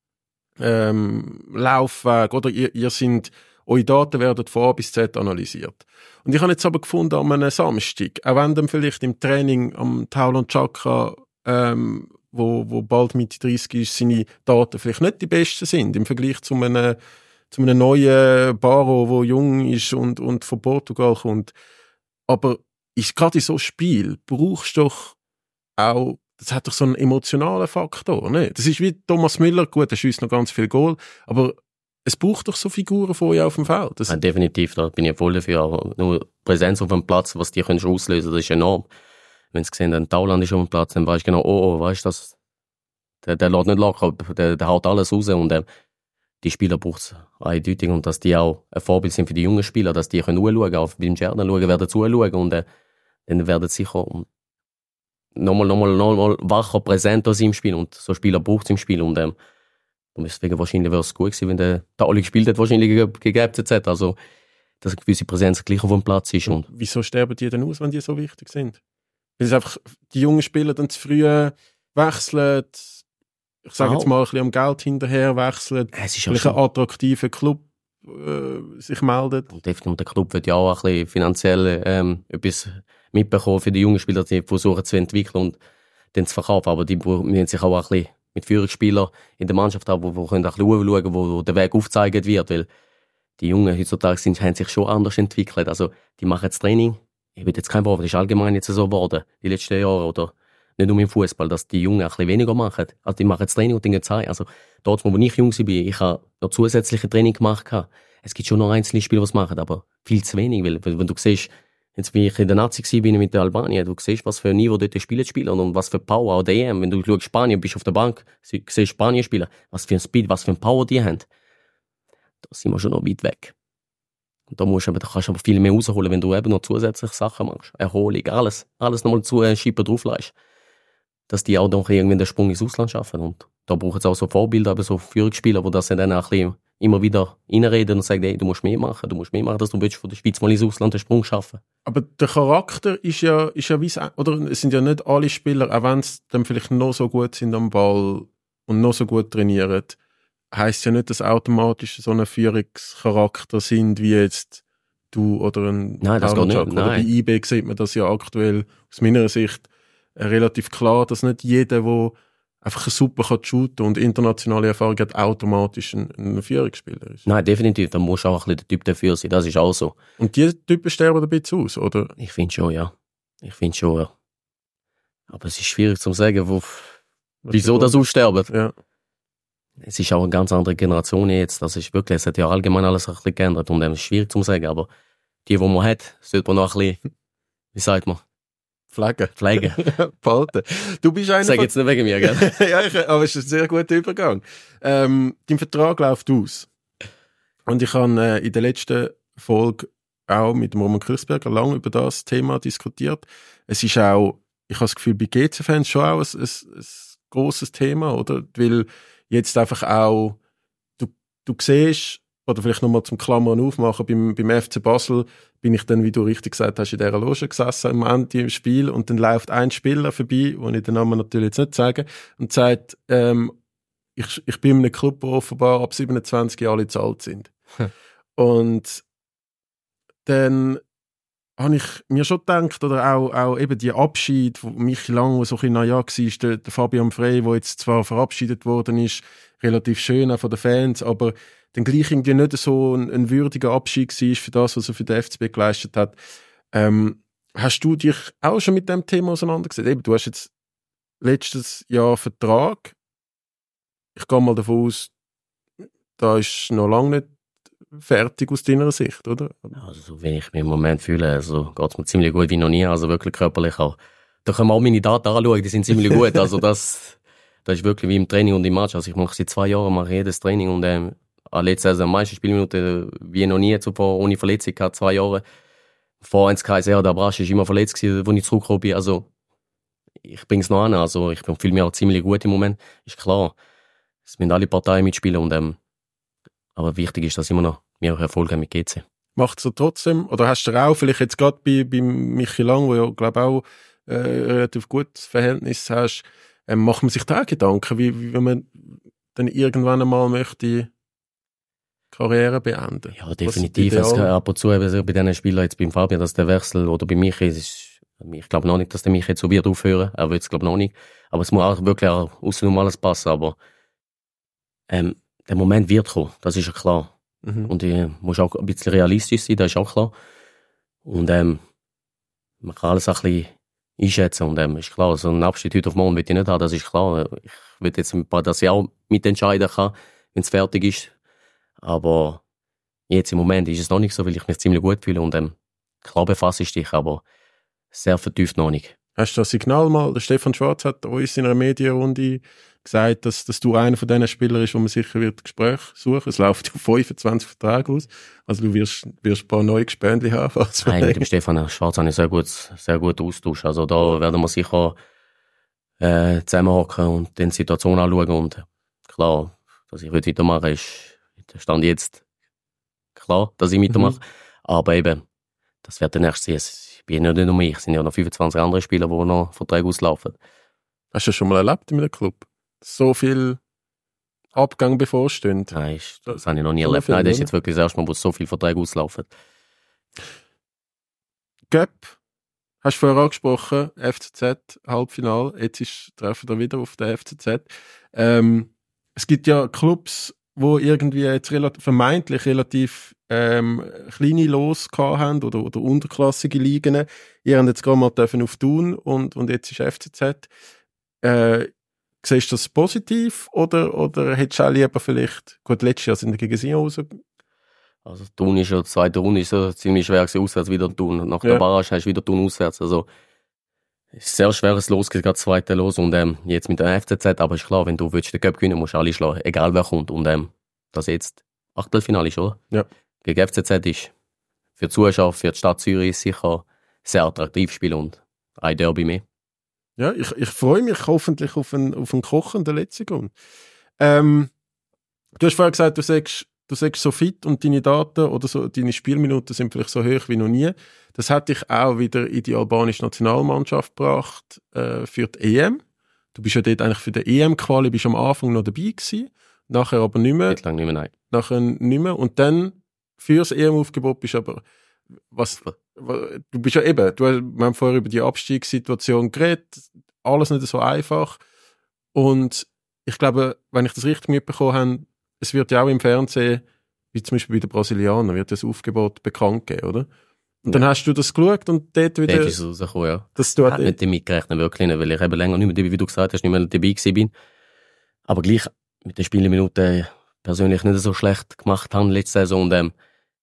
ähm, Laufweg, oder ihr, ihr sind, eure Daten werden von A bis Z analysiert. Und ich habe jetzt aber gefunden, an einem Samstag, auch wenn dann vielleicht im Training am Taulan Chakra, ähm, wo, wo bald Mitte dreißig ist, seine Daten vielleicht nicht die besten sind, im Vergleich zu einem, zu einem neuen Baro, der jung ist und, und von Portugal kommt. Aber ist gerade in so einem Spiel brauchst du doch auch, das hat doch so einen emotionalen Faktor, ne? Das ist wie Thomas Müller, gut, der schießt noch ganz viel Goal, aber es braucht doch so Figuren von euch auf dem Feld. Das ja, definitiv, da bin ich voll dafür. Aber nur Präsenz auf dem Platz, was die können schon auslösen, das ist enorm. Wenn sie sehen, ein Tauland ist auf dem Platz, dann weißt du genau, oh, oh, weißt du, das, der, der lässt nicht locker, der, der haut alles raus und äh, die Spieler braucht es eindeutig und dass die auch ein Vorbild sind für die jungen Spieler, dass die können schauen, auf beim Scherden schauen, werden zuschauen und äh, dann werden sie sicher nochmal, nochmal, nochmal wacher präsent aus im Spiel und so Spieler braucht es im Spiel und ähm, deswegen wahrscheinlich wäre es gut gewesen, wenn der Tauli gespielt hat, wahrscheinlich gegen F C Z, also dass eine gewisse Präsenz gleich auf dem Platz ist. Und wieso sterben die denn aus, wenn die so wichtig sind? Weil es einfach die jungen Spieler dann zu früh wechseln, ich sage jetzt mal ein bisschen am Geld hinterher wechseln, es ist vielleicht ein attraktiver Club äh, sich meldet. Und definitiv, der Club wird ja auch ein bisschen finanziell ähm, etwas mitbekommen für die jungen Spieler, die versuchen zu entwickeln und dann zu verkaufen. Aber die müssen sich auch ein bisschen mit Führungsspielern in der Mannschaft haben, die können auch schauen, wo, wo der Weg aufgezeigt wird, weil die Jungen heutzutage sind, haben sich schon anders entwickelt. Also die machen jetzt Training. Ich will jetzt kein Wort, das ist allgemein jetzt so geworden, die letzten Jahre, oder nicht nur im Fußball, dass die Jungen ein bisschen weniger machen. Also die machen jetzt Training und Dinge zeigen. Also dort, wo ich jung war, ich habe noch zusätzliche Training gemacht. Es gibt schon noch einzelne Spieler, die es machen, aber viel zu wenig, weil wenn du siehst, jetzt wie ich in der Nazi war mit der Albanien, du siehst, was für ein Niveau dort spielen Spieler und was für Power, auch der E M. Wenn du schaust Spanien, bist auf der Bank, siehst Spanien spielen, was für ein Speed, was für ein Power die haben. Da sind wir schon noch weit weg. Und da, musst du, da kannst du aber viel mehr rausholen, wenn du eben noch zusätzliche Sachen machst. Erholung, alles, alles nochmal zu äh, Schippen drauflegst. Dass die auch noch irgendwie den Sprung ins Ausland schaffen. Und da braucht es auch so Vorbilder, aber so Führungsspieler, die das dann auch ein bisschen immer wieder reinreden und sagen, hey, du musst mehr machen, du musst mehr machen, dass du willst von der Schweiz mal ins Ausland den Sprung schaffen. Aber der Charakter ist ja, ist ja wie, oder es sind ja nicht alle Spieler, auch wenn sie dann vielleicht noch so gut sind am Ball und noch so gut trainieren, heisst ja nicht, dass automatisch so ein Führungscharakter sind, wie jetzt du oder ein Nein, das geht nicht. Oder bei I B sieht man das ja aktuell aus meiner Sicht relativ klar, dass nicht jeder, der einfach super kann shooten und internationale Erfahrung hat, automatisch ein, ein Führungsspieler ist. Nein, definitiv. Da musst du auch ein bisschen der Typ dafür sein. Das ist auch so. Und diese Typen sterben ein bisschen aus, oder? Ich finde schon, ja. Ich finde schon, ja. Aber es ist schwierig zu sagen, wo, wieso das aussterben. Ja. Es ist auch eine ganz andere Generation jetzt. Das ist wirklich, es hat ja allgemein alles ein bisschen geändert. Und es ist schwierig zu sagen. Aber die, die man hat, sollte man noch ein bisschen, wie sagt man? Pflegen. Pflegen. Behalten. Du bist einer Sag jetzt nicht wegen mir, gell? Ja, ich, aber es ist ein sehr guter Übergang. Ähm, dein Vertrag läuft aus. Und ich habe äh, in der letzten Folge auch mit dem Roman Kirchberger lange über das Thema diskutiert. Es ist auch, ich habe das Gefühl, bei G C-Fans schon auch ein, ein, ein grosses Thema, oder? Weil jetzt einfach auch, du, du siehst, oder vielleicht nochmal zum Klammern aufmachen, beim, beim F C Basel bin ich dann, wie du richtig gesagt hast, in dieser Loge gesessen am Ende im Spiel und dann läuft ein Spieler vorbei, wo ich den Namen natürlich jetzt nicht sage, und sagt, ähm, ich, ich bin in einem Club, wo offenbar ab siebenundzwanzig Jahre alle zu alt sind. Hm. Und dann habe ich mir schon gedacht, oder auch, auch eben die Abschied, wo Michi Lang, der so ein bisschen naja war, der, der Fabian Frey, der jetzt zwar verabschiedet worden ist, relativ schön auch von den Fans, aber dann gleich irgendwie nicht so ein, ein würdiger Abschied war für das, was er für den F C B geleistet hat. Ähm, hast du dich auch schon mit dem Thema auseinandergesetzt? Eben, du hast jetzt letztes Jahr Vertrag. Ich gehe mal davon aus, da ist noch lange nicht fertig aus deiner Sicht, oder? Also, so wie ich mich im Moment fühle, also geht es mir ziemlich gut wie noch nie, also wirklich körperlich auch. Da können wir auch meine Daten anschauen, die sind ziemlich gut, also das, das ist wirklich wie im Training und im Match, also ich mache seit zwei Jahren mache jedes Training und ähm, letztes Jahr am meisten Spielminuten wie noch nie zuvor, ohne Verletzung gehabt, zwei Jahre. Vor eins K S R, der Brasch ist immer verletzt gewesen, als ich zurückgekommen bin, also ich bringe es noch an, also ich fühle mich auch ziemlich gut im Moment, ist klar. es müssen alle Parteien mitspielen und ähm, aber wichtig ist, dass immer noch wir auch Erfolg haben mit G C. Macht es trotzdem, oder hast du auch vielleicht jetzt gerade bei, bei Michi Lang, wo ja, glaube auch äh, relativ gutes Verhältnis hast, ähm, macht man sich da auch Gedanken, wie, wie wenn man dann irgendwann einmal möchte Karriere beenden? Ja, definitiv. Es kann ab und zu also bei diesen Spielern, jetzt beim Fabian, dass der Wechsel oder bei Michi, ist, ich glaube noch nicht, dass der Michi jetzt so wird aufhören, er wird es glaube noch nicht, aber es muss auch wirklich auch aussen alles passen, aber ähm, der Moment wird kommen, das ist ja klar. Mhm. Und ich muss auch ein bisschen realistisch sein, das ist auch klar. Und ähm, man kann alles ein bisschen einschätzen und ähm, ist klar, so einen Abschied heute auf morgen will ich nicht haben, das ist klar. Ich will jetzt ein paar das Jahr mitentscheiden kann, wenn es fertig ist. Aber jetzt im Moment ist es noch nicht so, weil ich mich ziemlich gut fühle und ähm, klar befasse ich dich, aber sehr vertieft noch nicht. Hast du das Signal mal? Der Stefan Schwarz hat uns in einer Medienrunde gesagt, dass, dass du einer von diesen Spielern bist, wo man sicher wird Gespräch suchen. Es läuft auf fünfundzwanzig Verträge aus. Also du wirst, wirst ein paar neue Gespönchen haben. Nein, mit dem Stefan Schwarz habe ich sehr gut, sehr gut Austausch. Also da werden wir sicher äh, zusammenhocken und die Situation anschauen. Und klar, dass ich heute weitermache, ist der Stand jetzt klar, dass ich weitermache. Mhm. Aber eben, das wird der nächste sein. Ich bin ja nicht nur ich, es sind ja noch fünfundzwanzig andere Spieler, die noch Verträge auslaufen. Hast du das schon mal erlebt in einem Club? So viel Abgang bevorstehend? Nein, das, das habe ich noch nie so erlebt. Viel, Nein, das ist jetzt wirklich das erste Mal, wo so viele Verträge auslaufen. Göpp, hast du vorher angesprochen, F C Z, Halbfinale. Jetzt ist, treffen wir wieder auf der F C Z. Ähm, es gibt ja Clubs, wo irgendwie jetzt relativ, vermeintlich relativ ähm, kleine Los haben oder, oder unterklassige Ligen. Ihr habt jetzt gerade mal dürfen auf Thun und, und jetzt ist F C Z. Äh, siehst du das positiv oder, oder hättest du auch lieber vielleicht, gut, letztes Jahr sind wir gegen Sion raus. Also Thun ist ja, die zweite Runde ist so ziemlich schwer gewesen, auswärts wieder Thun. Nach ja. der Barrage hast du wieder Thun auswärts. Also es ist sehr schweres Los, gerade das zweite Los und ähm, jetzt mit der F C Z, aber ist klar, wenn du willst, den Cup gewinnen musst du alle schlagen, egal wer kommt. Und ähm, das jetzt Achtelfinale ist, oder? Ja. Gegen F C Z ist für die Zuschauer, für die Stadt Zürich sicher sehr attraktiv spielen und ein Derby mehr. Ja, ich, ich freue mich hoffentlich auf einen, auf einen kochenden letzten Grund. Ähm, du hast vorher gesagt, du sagst, du sagst so fit und deine Daten oder so, deine Spielminuten sind vielleicht so hoch wie noch nie. Das hat dich auch wieder in die albanische Nationalmannschaft gebracht äh, für die E M. Du bist ja dort eigentlich für die E M-Quali, bist am Anfang noch dabei gewesen, nachher aber nicht mehr. Nicht lange nicht mehr, nein. Nachher nicht mehr. Und dann fürs E M-Aufgebot bist du aber, was, was, du bist ja eben, du, wir haben vorher über die Abstiegssituation geredet, alles nicht so einfach. Und ich glaube, wenn ich das richtig mitbekommen habe, es wird ja auch im Fernsehen, wie zum Beispiel bei den Brasilianern, wird das Aufgebot bekannt geben, oder? Und ja. Dann hast du das geschaut und dort wieder... Dort ist es rausgekommen, ja. Das du ich habe nicht damit gerechnet, wirklich nicht, weil ich eben länger nicht mehr, wie du gesagt hast, nicht mehr dabei gewesen bin. Aber gleich mit den Spielminuten persönlich nicht so schlecht gemacht haben letzte Saison. Und, ähm,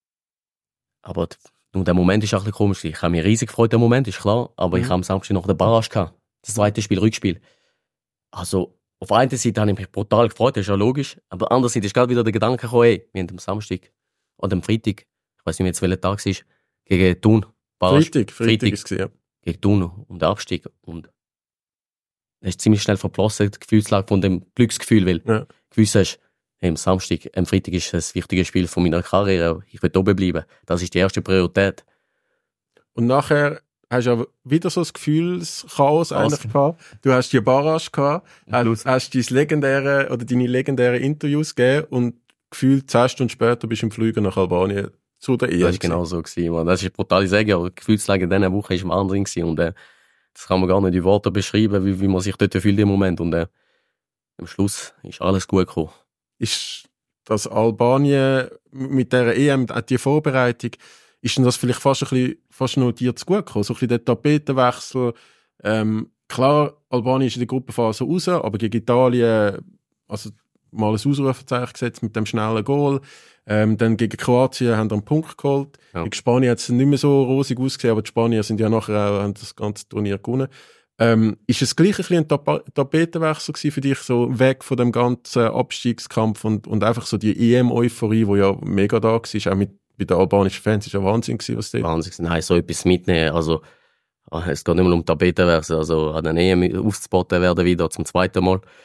aber und der Moment ist auch ein bisschen komisch. Ich habe mich riesig gefreut, der Moment, ist klar. Aber mhm. ich habe am Samstag noch den Barrage gehabt. Das zweite Spiel, Rückspiel. Also, auf der einen Seite habe ich mich brutal gefreut, das ist ja logisch. Aber andererseits ist gerade wieder der Gedanke gekommen, ey, wir haben am Samstag oder am Freitag, ich weiß nicht mehr jetzt, welcher Tag es ist, gegen Thun. Barrage. Freitag, Freitag, Freitag ist es, ja. Gegen Thun um den Abstieg. Und es ist ziemlich schnell verblassen, die Gefühlslage von dem Glücksgefühl, weil ja. gewusst hast, hey, am Samstag, am Freitag ist das wichtige Spiel von meiner Karriere. Ich will oben bleiben. Das ist die erste Priorität. Und nachher hast du aber wieder so das Gefühlschaos eigentlich gehabt. Du hast die Barrage gehabt, hast, hast dein legendäre, oder deine legendären Interviews gegeben und gefühlt zehn Stunden später bist du im Flüger nach Albanien zu der E M. Das war genau so gewesen, man. Das ist brutal, ich sage, aber die Gefühlslage in dieser Woche war Wahnsinn gewesen und äh, das kann man gar nicht in Worte beschreiben, wie, wie man sich dort fühlt im Moment und äh, am Schluss ist alles gut gekommen. Ist das Albanien mit dieser E M, die Vorbereitung, ist denn das vielleicht fast ein bisschen, fast noch dir zu gut gekommen? So ein bisschen der Tapetenwechsel. Ähm, klar, Albanien ist in der Gruppenphase raus, aber gegen Italien, also mal ein Ausrufezeichen gesetzt mit dem schnellen Goal. Ähm, dann gegen Kroatien haben sie einen Punkt geholt. Ja. Gegen Spanien hat es nicht mehr so rosig ausgesehen, aber die Spanier sind ja nachher auch, haben das ganze Turnier gewonnen. Ähm, ist es gleich ein bisschen ein Tap- Tapetenwechsel gewesen für dich, so weg von dem ganzen Abstiegskampf und, und einfach so die E M-Euphorie, die ja mega da war, auch mit bei den albanischen Fans, ist ja Wahnsinn gewesen, was die... Wahnsinn, nein, so etwas mitnehmen, also es geht nicht mehr um Tapetenwechsel, also an den E M aufzuboten werden wieder zum zweiten Mal.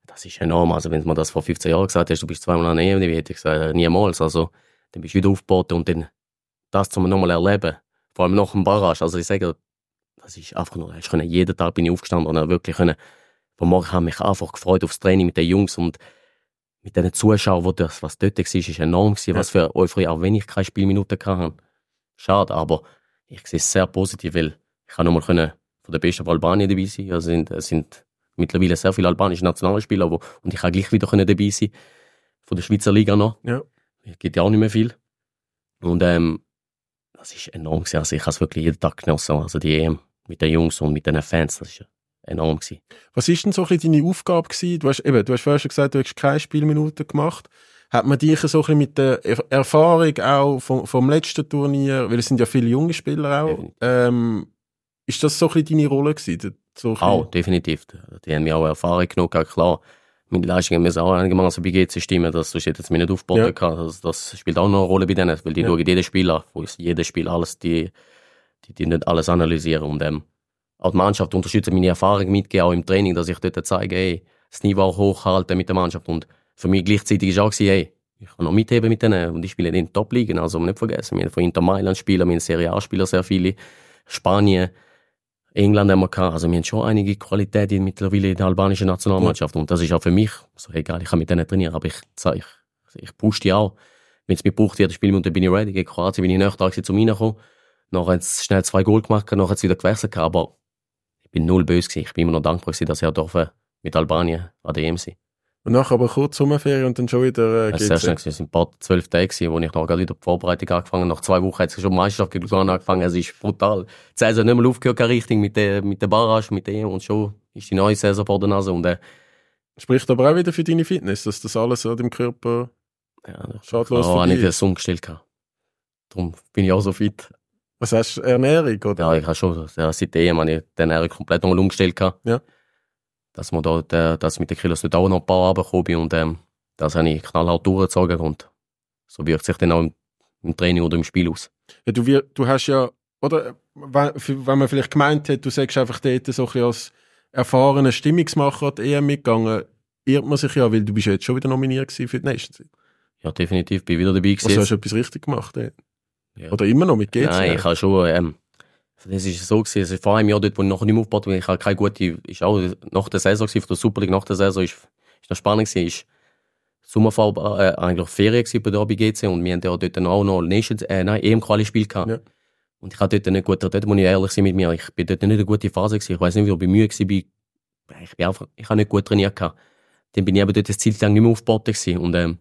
Das ist enorm. Also, wenn du mir das vor fünfzehn Jahren gesagt hast, du bist zweimal an der E M, dann hätte ich gesagt, niemals. Also, dann bist du wieder aufgebaut und dann das zum nochmal erleben. Vor allem nach dem Barrage. Also, ich sage, das ist einfach nur, ich konnte, jeden Tag bin ich aufgestanden und wirklich können, vom Morgen habe mich einfach gefreut aufs Training mit den Jungs und mit den Zuschauern, wo das, was dort war, ist enorm gewesen, ja. Was für Euphorie, auch wenn ich keine Spielminuten hatte. Schade, aber ich sehe es sehr positiv, weil ich kann nochmal können von der besten von Albanien dabei sein. Es sind, es sind mittlerweile sehr viele albanische Nationalspieler, wo, und ich kann gleich wieder können dabei sein. Von der Schweizer Liga noch. Ja. Es gibt ja auch nicht mehr viel. Und, ähm, das ist enorm gewesen. Also ich habe es wirklich jeden Tag genossen. Also die E M mit den Jungs und mit den Fans, das ist enorm gewesen. Was ist denn so ein bisschen deine Aufgabe gewesen? Du hast, eben, du hast vorher schon gesagt, du hast keine Spielminuten gemacht. Hat man dich so ein bisschen mit der er- Erfahrung auch vom, vom letzten Turnier, weil es sind ja viele junge Spieler auch, ähm, ist das so ein bisschen deine Rolle gewesen? So auch, definitiv. Die haben mir auch Erfahrung genug, auch klar. Meine Leistungen müssen auch einigermaßen bei G C stimmen, das sonst hätte jetzt mich nicht aufgebaut. Ja. Das, das spielt auch noch eine Rolle bei denen, weil die ja. schauen jedes Spiel an, wo jedes Spiel alles, die, die, die nicht alles analysieren und, ähm, auch die Mannschaft unterstützt meine Erfahrung mitgeben, auch im Training, dass ich dort zeige, hey, das Niveau auch hochhalten mit der Mannschaft. Und für mich gleichzeitig war auch gewesen, hey, ich kann noch mitheben mit denen. Und ich spiele in den Top-Ligen, also nicht vergessen. Wir haben von Inter Mailand Spieler, wir haben Serie A-Spieler sehr viele. Spanien, England haben wir gehabt. Also wir haben schon einige Qualitäten mittlerweile in der albanischen Nationalmannschaft. Und das ist auch für mich so, egal, ich kann mit denen trainieren, aber ich zeige, ich, ich push die auch. Wenn es mich braucht, jedes Spiel, und dann bin ich ready. Gegen Kroatien bin ich näher da zum Reinkommen. Nachher hat es schnell zwei Goal gemacht, nachher hat es wieder gewechselt, aber ich bin null böse gewesen. Ich bin immer noch dankbar gewesen, dass ich auch mit Albanien an der E M sein. Und nachher aber kurz Sommerferien und dann schon wieder äh, G C. Sehr schnell gewesen. Es sind ein paar zwölf Tage gewesen, wo ich noch gerade wieder die Vorbereitung angefangen habe. Nach zwei Wochen hat es schon die Meisterschaft gegen Lugano angefangen. Es ist brutal. Die Saison nicht mehr aufgehört, keine Richtung mit der, mit der Barrage, mit dem und schon ist die neue Saison vor der Nase. Und, äh, spricht aber auch wieder für deine Fitness, dass das alles an deinem Körper ja, schadlos vorbei ist. Ich habe nicht das umgestellt gehabt. Darum bin ich auch so fit. Was hast du, Ernährung, oder? Ja, ich habe schon, ja, seitdem habe ich die Ernährung komplett nochmal umgestellt gehabt. Ja. Dass man da, der, dass mit den Kilos nicht auch noch ein paar runtergekommen bin und, ähm, das habe ich knallhart durchgezogen und so wirkt sich dann auch im, im Training oder im Spiel aus. Ja, du, wir, du hast ja, oder, wenn, wenn man vielleicht gemeint hat, du sagst einfach dort so ein bisschen als erfahrener Stimmungsmacher an die E M mitgegangen, irrt man sich ja, weil du bist ja jetzt schon wieder nominiert gewesen für die Nations League. Ja, definitiv, bin wieder dabei gewesen. Also hast du etwas richtig gemacht, ey. Ja. Oder immer noch mit G C? Nein, ich habe schon, ähm, das ist so gewesen, also vor einem Jahr dort, wo ich noch nicht mehr aufgebaut habe, ich habe keine gute, ist auch nach der Saison gewesen, von der Super League nach der Saison, ist, ist noch spannend gewesen, ist Sommerfall, äh, eigentlich Ferien gewesen bei, bei G C und wir haben ja dort auch noch Nations, äh, nein, E M-Quali-Spiel gehabt. Ja. Und ich habe dort nicht gut, dort muss ich ehrlich sein mit mir, ich bin dort nicht in eine gute Phase gewesen, ich weiss nicht, wie ich bei Mühe gewesen bin, ich bin einfach, ich habe nicht gut trainiert gehabt. Dann bin ich aber dort das Ziel lang nicht mehr aufgebaut gewesen und, ähm,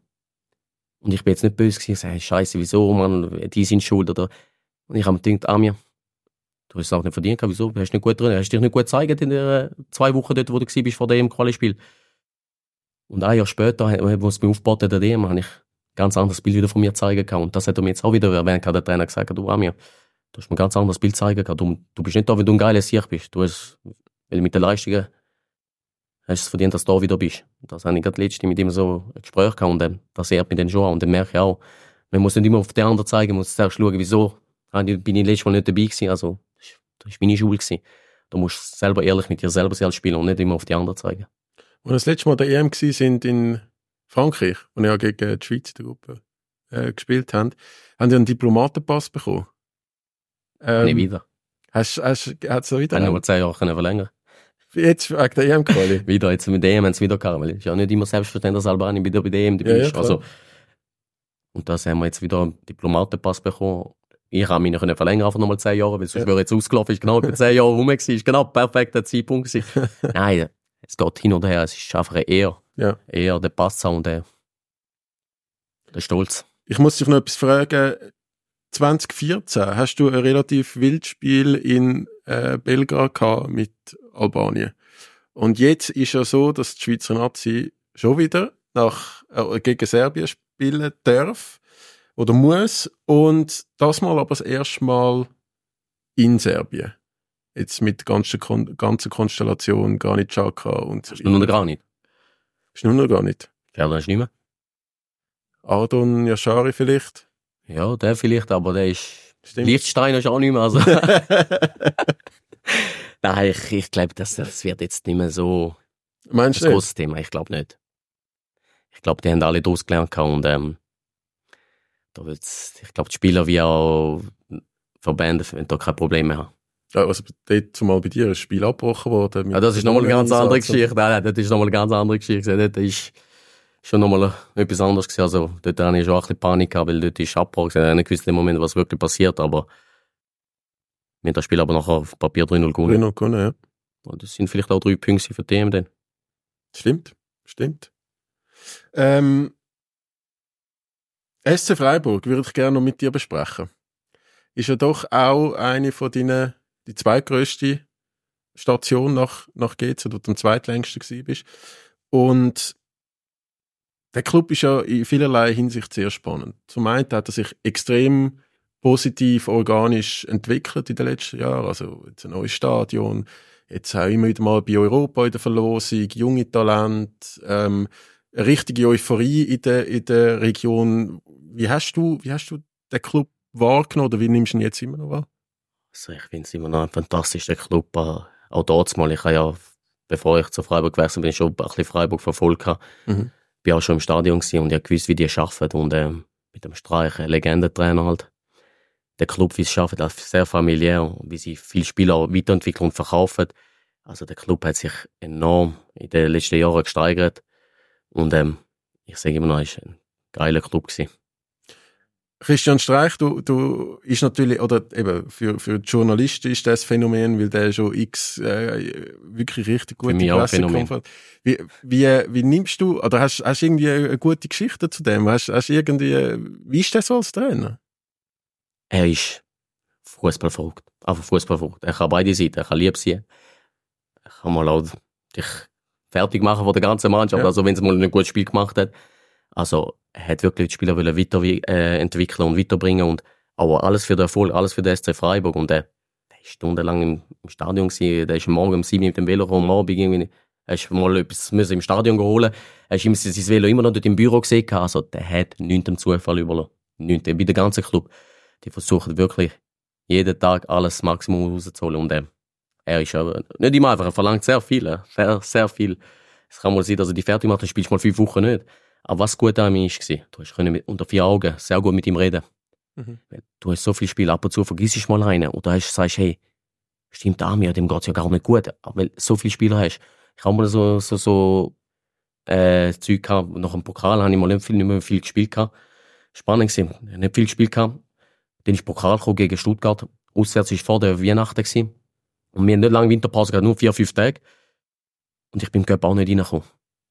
und ich bin jetzt nicht böse gewesen, ich sage, hey, Scheiße, wieso, Mann, die sind schuld, oder? Und ich habe mir gedacht, Amir, du hast es auch nicht verdient, wieso? Hast du nicht gut drin? Hast du dich nicht gut gezeigt in den zwei Wochen dort, wo du warst vor dem Quali-Spiel? Und ein Jahr später, wo es mir aufgebaut hat, habe ich ein ganz anderes Bild wieder von mir zeigen können. Und das hat er mir jetzt auch wieder erwähnt, der Trainer gesagt, du Amir, du hast mir ein ganz anderes Bild zeigen können. Du, du bist nicht da, wenn du ein geiles Sieg bist. Du hast, weil mit den Leistungen hast du es verdient, dass du da wieder bist. Und das habe ich gerade letztens mit ihm so ein Gespräch gehabt und ähm, das ehrt mich dann schon an. Und dann merke ich auch, man muss nicht immer auf den anderen zeigen, man muss zuerst schauen, wieso bin ich letztes Mal nicht dabei gewesen. Also, das war meine Schule gewesen. Du musst selber ehrlich mit dir selber selbst spielen und nicht immer auf die anderen zeigen. Als wir das letzte Mal der E M sind in Frankreich, wo wir ja gegen die Schweiz in der Gruppe äh, gespielt haben, haben die einen Diplomatenpass bekommen. Ähm, nicht wieder. Hast du hast, hast wieder? Ich nur zehn Jahre verlängern. Jetzt wegen der E M-Quali? Wieder, jetzt mit der E M haben sie wieder gehabt, weil es ist ja nicht immer selbstverständlich, dass Albanien wieder bei der E M dabei ist. Ja, ja, also, und das haben wir jetzt wieder einen Diplomatenpass bekommen. Ich habe mich nicht verlängern, einfach nochmal zehn Jahre, weil sonst ja. wäre jetzt ausgelaufen, ist genau bei zehn Jahren rum gewesen, ist genau der perfekte Zeitpunkt gewesen. Nein, es geht hin und her, es ist einfach eine Ehre. Ja. Eher der Pass und der, der Stolz. Ich muss dich noch etwas fragen. zwanzig vierzehn hast du ein relativ wildes Spiel in äh, Belgrad gehabt mit Albanien. Und jetzt ist ja so, dass die Schweizer Nazi schon wieder nach, äh, gegen Serbien spielen darf oder muss. Und das mal aber das erste Mal in Serbien. Jetzt mit der ganzen, Kon- ganzen Konstellation, Granit Xhaka und so. Ist nur noch gar nicht. Ist nur noch gar nicht. Ja, das ist nicht mehr. Ardon Yashari vielleicht? Ja, der vielleicht, aber der ist... Stimmt. Liechtenstein ist auch nicht mehr. Also. Nein, ich, ich glaube, das, das wird jetzt nicht mehr so... Meinst du das großes Thema? Ich glaube nicht. Ich glaube, die haben alle daraus gelernt und ähm, da wird's, ich glaube, die Spieler wie auch Verbände werden da keine Probleme haben. Ja, also dort zumal bei dir ist das Spiel abgebrochen worden. Ja, das ist nochmal eine ganz andere Geschichte. Nein, nein, das ist nochmal eine ganz andere Geschichte. Das ist schon nochmal etwas anderes gewesen. Also, dort hatte ich schon ein bisschen Panik gehabt, weil dort ist abgebrochen. Ich habe nicht gewusst im Moment, was wirklich passiert, aber wir haben das Spiel aber nachher auf Papier drei null gewonnen. drei null gewonnen, ja. Und das sind vielleicht auch drei Punkte für die dann. Stimmt, stimmt. Ähm, S C Freiburg würde ich gerne noch mit dir besprechen. Ist ja doch auch eine von deinen, die zweitgrößte Station nach, nach G Z, wo du am zweitlängsten gewesen bist. Und der Club ist ja in vielerlei Hinsicht sehr spannend. Zum einen hat er sich extrem positiv, organisch entwickelt in den letzten Jahren. Also jetzt ein neues Stadion, jetzt auch immer wieder mal bei Europa in der Verlosung, junge Talente, ähm, eine richtige Euphorie in der, in der Region. Wie hast du, wie hast du den Club wahrgenommen oder wie nimmst du ihn jetzt immer noch wahr? Also ich finde es immer noch ein fantastischer Club. Auch dort mal, ich habe ja, bevor ich zu Freiburg gewechselt bin, schon ein bisschen Freiburg verfolgt. Mhm. Ich war auch schon im Stadion gewesen und ich gewusst, wie die arbeiten. Und ähm, mit dem Streich, ein Legendentrainer halt. Der Club, wie sie arbeiten, ist sehr familiär, wie sie viele Spieler weiterentwickeln und verkaufen. Also der Club hat sich enorm in den letzten Jahren gesteigert. Und ähm, ich sage immer noch, es war ein geiler Club gewesen. Christian Streich, du, du ist natürlich, oder eben für, für die Journalisten ist das Phänomen, weil der schon x äh, wirklich richtig gute Presse kommt. Wie, wie, wie nimmst du, oder hast du irgendwie eine gute Geschichte zu dem? Hast, hast irgendwie, wie ist das so als Trainer? Er ist Fußball verrückt. Einfach Fußball verrückt. Er kann beide Seiten, er kann lieb sein. Er kann mal auch dich fertig machen von der ganzen Mannschaft, ja. Also wenn es mal ein gutes Spiel gemacht hat. Also, er hat wirklich die Spieler weiterentwickeln äh, und weiterbringen und auch alles für den Erfolg, alles für den S C Freiburg. Und er, der ist stundenlang im, im Stadion gewesen, der ist morgen um sieben mit dem Velo am Abend irgendwie, er ist mal etwas müssen im Stadion geholt, er ist sein Velo immer noch dort im Büro gesehen, also der hat nichts dem Zufall überlassen. Nichts, bei der ganzen Club. Die versuchen wirklich jeden Tag alles Maximum rauszuholen und äh, er ist aber nicht immer einfach, er verlangt sehr viel, sehr, sehr viel. Es kann mal sein, dass er die fertig macht, dann spielst du mal fünf Wochen nicht. Aber was gut an mir war, du hast mit, unter vier Augen sehr gut mit ihm reden. Mhm. Du hast so viel Spiel, ab und zu vergisst mal einen. Oder hast, sagst, hey, stimmt an mir, dem geht's ja gar nicht gut. Aber weil du so viele Spieler hast. Ich habe mal so, so, so, äh, Zeug gehabt. Nach dem Pokal habe ich mal nicht, viel, nicht mehr viel gespielt gehabt. Spannend gewesen. Ich habe nicht viel gespielt gehabt. Dann ist Pokal gekommen gegen Stuttgart. Auswärts war vor der Weihnachten gewesen. Und wir haben nicht lange Winterpause gehabt, nur vier, fünf Tage. Und ich bin im Cup auch nicht reingekommen.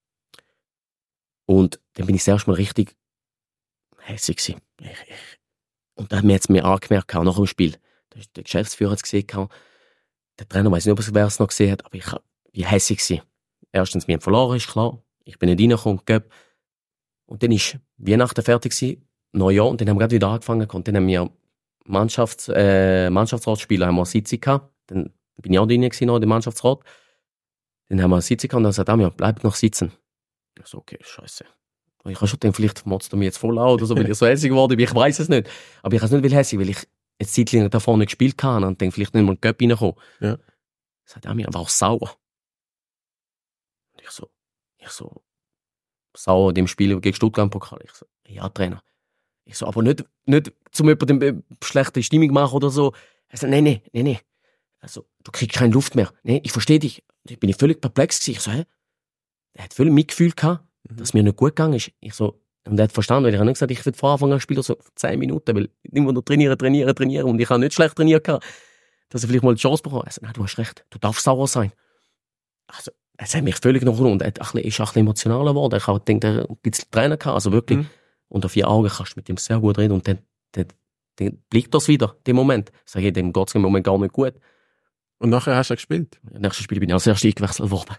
Und dann bin ich das erste Mal richtig hässig gewesen. Ich, ich, und da hat mir jetzt mir angemerkt, auch nach dem Spiel. Der Geschäftsführer hat es gesehen, der Trainer weiss nicht, ob wer es noch gesehen hat, aber ich war hässig gewesen. Erstens, wir haben verloren, ist klar. Ich bin nicht reingekommen, Cup. Und dann ist Weihnachten fertig gewesen, Neujahr, und dann haben wir gerade wieder angefangen. Und dann haben wir Mannschafts-, äh, Mannschaftsratsspieler, haben wir eine Sitzung gehabt. Dann bin ich auch drin gewesen, noch in dem Mannschaftsrat. Dann haben wir eine Sitzung gehabt und dann sagt er, bleibt noch sitzen. Ich so, okay, scheiße. Ich habe schon gedacht, vielleicht motzt du mich jetzt voll an oder so, weil ich so hässig geworden bin. Ich weiss es nicht. Aber ich habe es nicht hässig, weil ich eine Zeit lang da vorne gespielt habe und dann vielleicht nicht mal in den Cup reinkommen. Ja. Sagt er mir, war auch sauer. Und ich so, ich so, sauer in dem Spiel gegen Stuttgart im Pokal. Ich so, ja, Trainer. Ich so, aber nicht, nicht zum jemandem schlechte Stimmung machen oder so. Er so, nein, nein, nein, nein. Also, du kriegst keine Luft mehr. Nein, ich verstehe dich. Da bin ich völlig perplex gewesen. Ich so, hä? Er hat viel Mitgefühl gehabt, dass mir nicht gut gegangen ist. Ich so, und er hat verstanden, weil ich habe nicht gesagt, ich will von Anfang an spielen, so zehn Minuten, weil ich immer noch trainieren, trainieren, trainieren und ich habe nicht schlecht trainiert gehabt, dass er vielleicht mal die Chance bekommt. Er sagt, nein, du hast recht, du darfst sauer sein. Also, es hat mich völlig noch und er ist auch ein bisschen emotionaler geworden. Ich habe gedacht, er ein bisschen Trainer gehabt, also wirklich, mhm. unter vier Augen kannst du mit ihm sehr gut reden und dann, dann, dann blickt das wieder, den Moment. Ich sage, dem geht es im Moment gar nicht gut. Und nachher hast du gespielt? Im nächsten Spiel bin ich als Erster eingewechselt worden.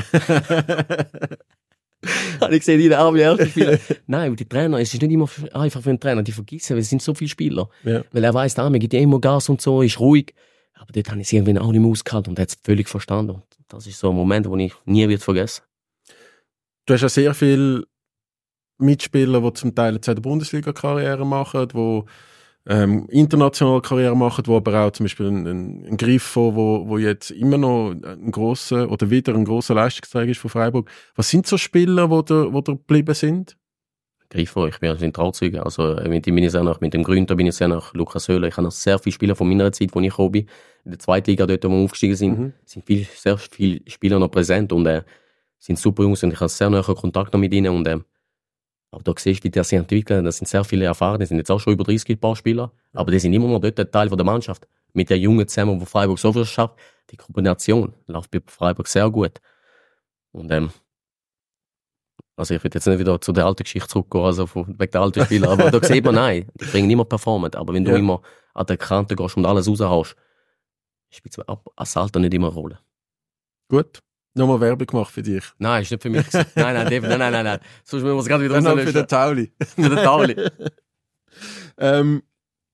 Habe ich gesehen, in den armen ersten Spieler. Nein, die Trainer, es ist nicht immer einfach für einen Trainer, die vergessen, weil es sind so viele Spieler. Ja. Weil er weiss, der Arme gibt ja immer Gas und so, ist ruhig. Aber dort habe ich es irgendwie auch nicht mehr ausgehalten und hat es völlig verstanden. Und das ist so ein Moment, den ich nie wird vergessen. Du hast ja sehr viele Mitspieler, die zum Teil jetzt eine Bundesliga-Karriere machen, die ähm, internationale Karriere machen, wo aber auch zum Beispiel ein, ein, ein Griffo, wo, wo jetzt immer noch ein grosser oder wieder ein grosser Leistungsträger ist von Freiburg. Was sind so Spieler, wo da, wo da geblieben sind? Griffo, ich bin ein Trauzeuge. Also mit dem bin ich sehr nach, mit dem Grünter bin ich sehr nach Lukas Höhler. Ich habe noch sehr viele Spieler von meiner Zeit, wo ich gekommen bin. In der zweiten Liga, dort, wo wir aufgestiegen sind, mhm. sind viel, sehr viele Spieler noch präsent und äh, sind super Jungs und ich habe sehr nahen Kontakt noch mit ihnen. Und, äh, aber da siehst du, wie die sich entwickeln. Das sind sehr viele Erfahrene, die sind jetzt auch schon über dreißig paar Spieler, aber die sind immer noch dort ein Teil von der Mannschaft. Mit den Jungen zusammen, die Freiburg so viel schafft, die Kombination läuft bei Freiburg sehr gut. Und ähm, also ich will jetzt nicht wieder zu der alten Geschichte zurückgehen, also von, wegen der alten Spieler, aber da sieht man, nein, die bringen immer performt, aber wenn du ja. immer an der Kante gehst und alles raushaust, spielt es als Alter nicht immer eine Rolle. Gut. Nochmal Werbung gemacht für dich. Nein, ist nicht für mich. nein, nein, nein, nein, nein, nein. Sonst müssen wir es gerade wieder rauslöschen. Für den Tauli. Für den Tauli. ähm,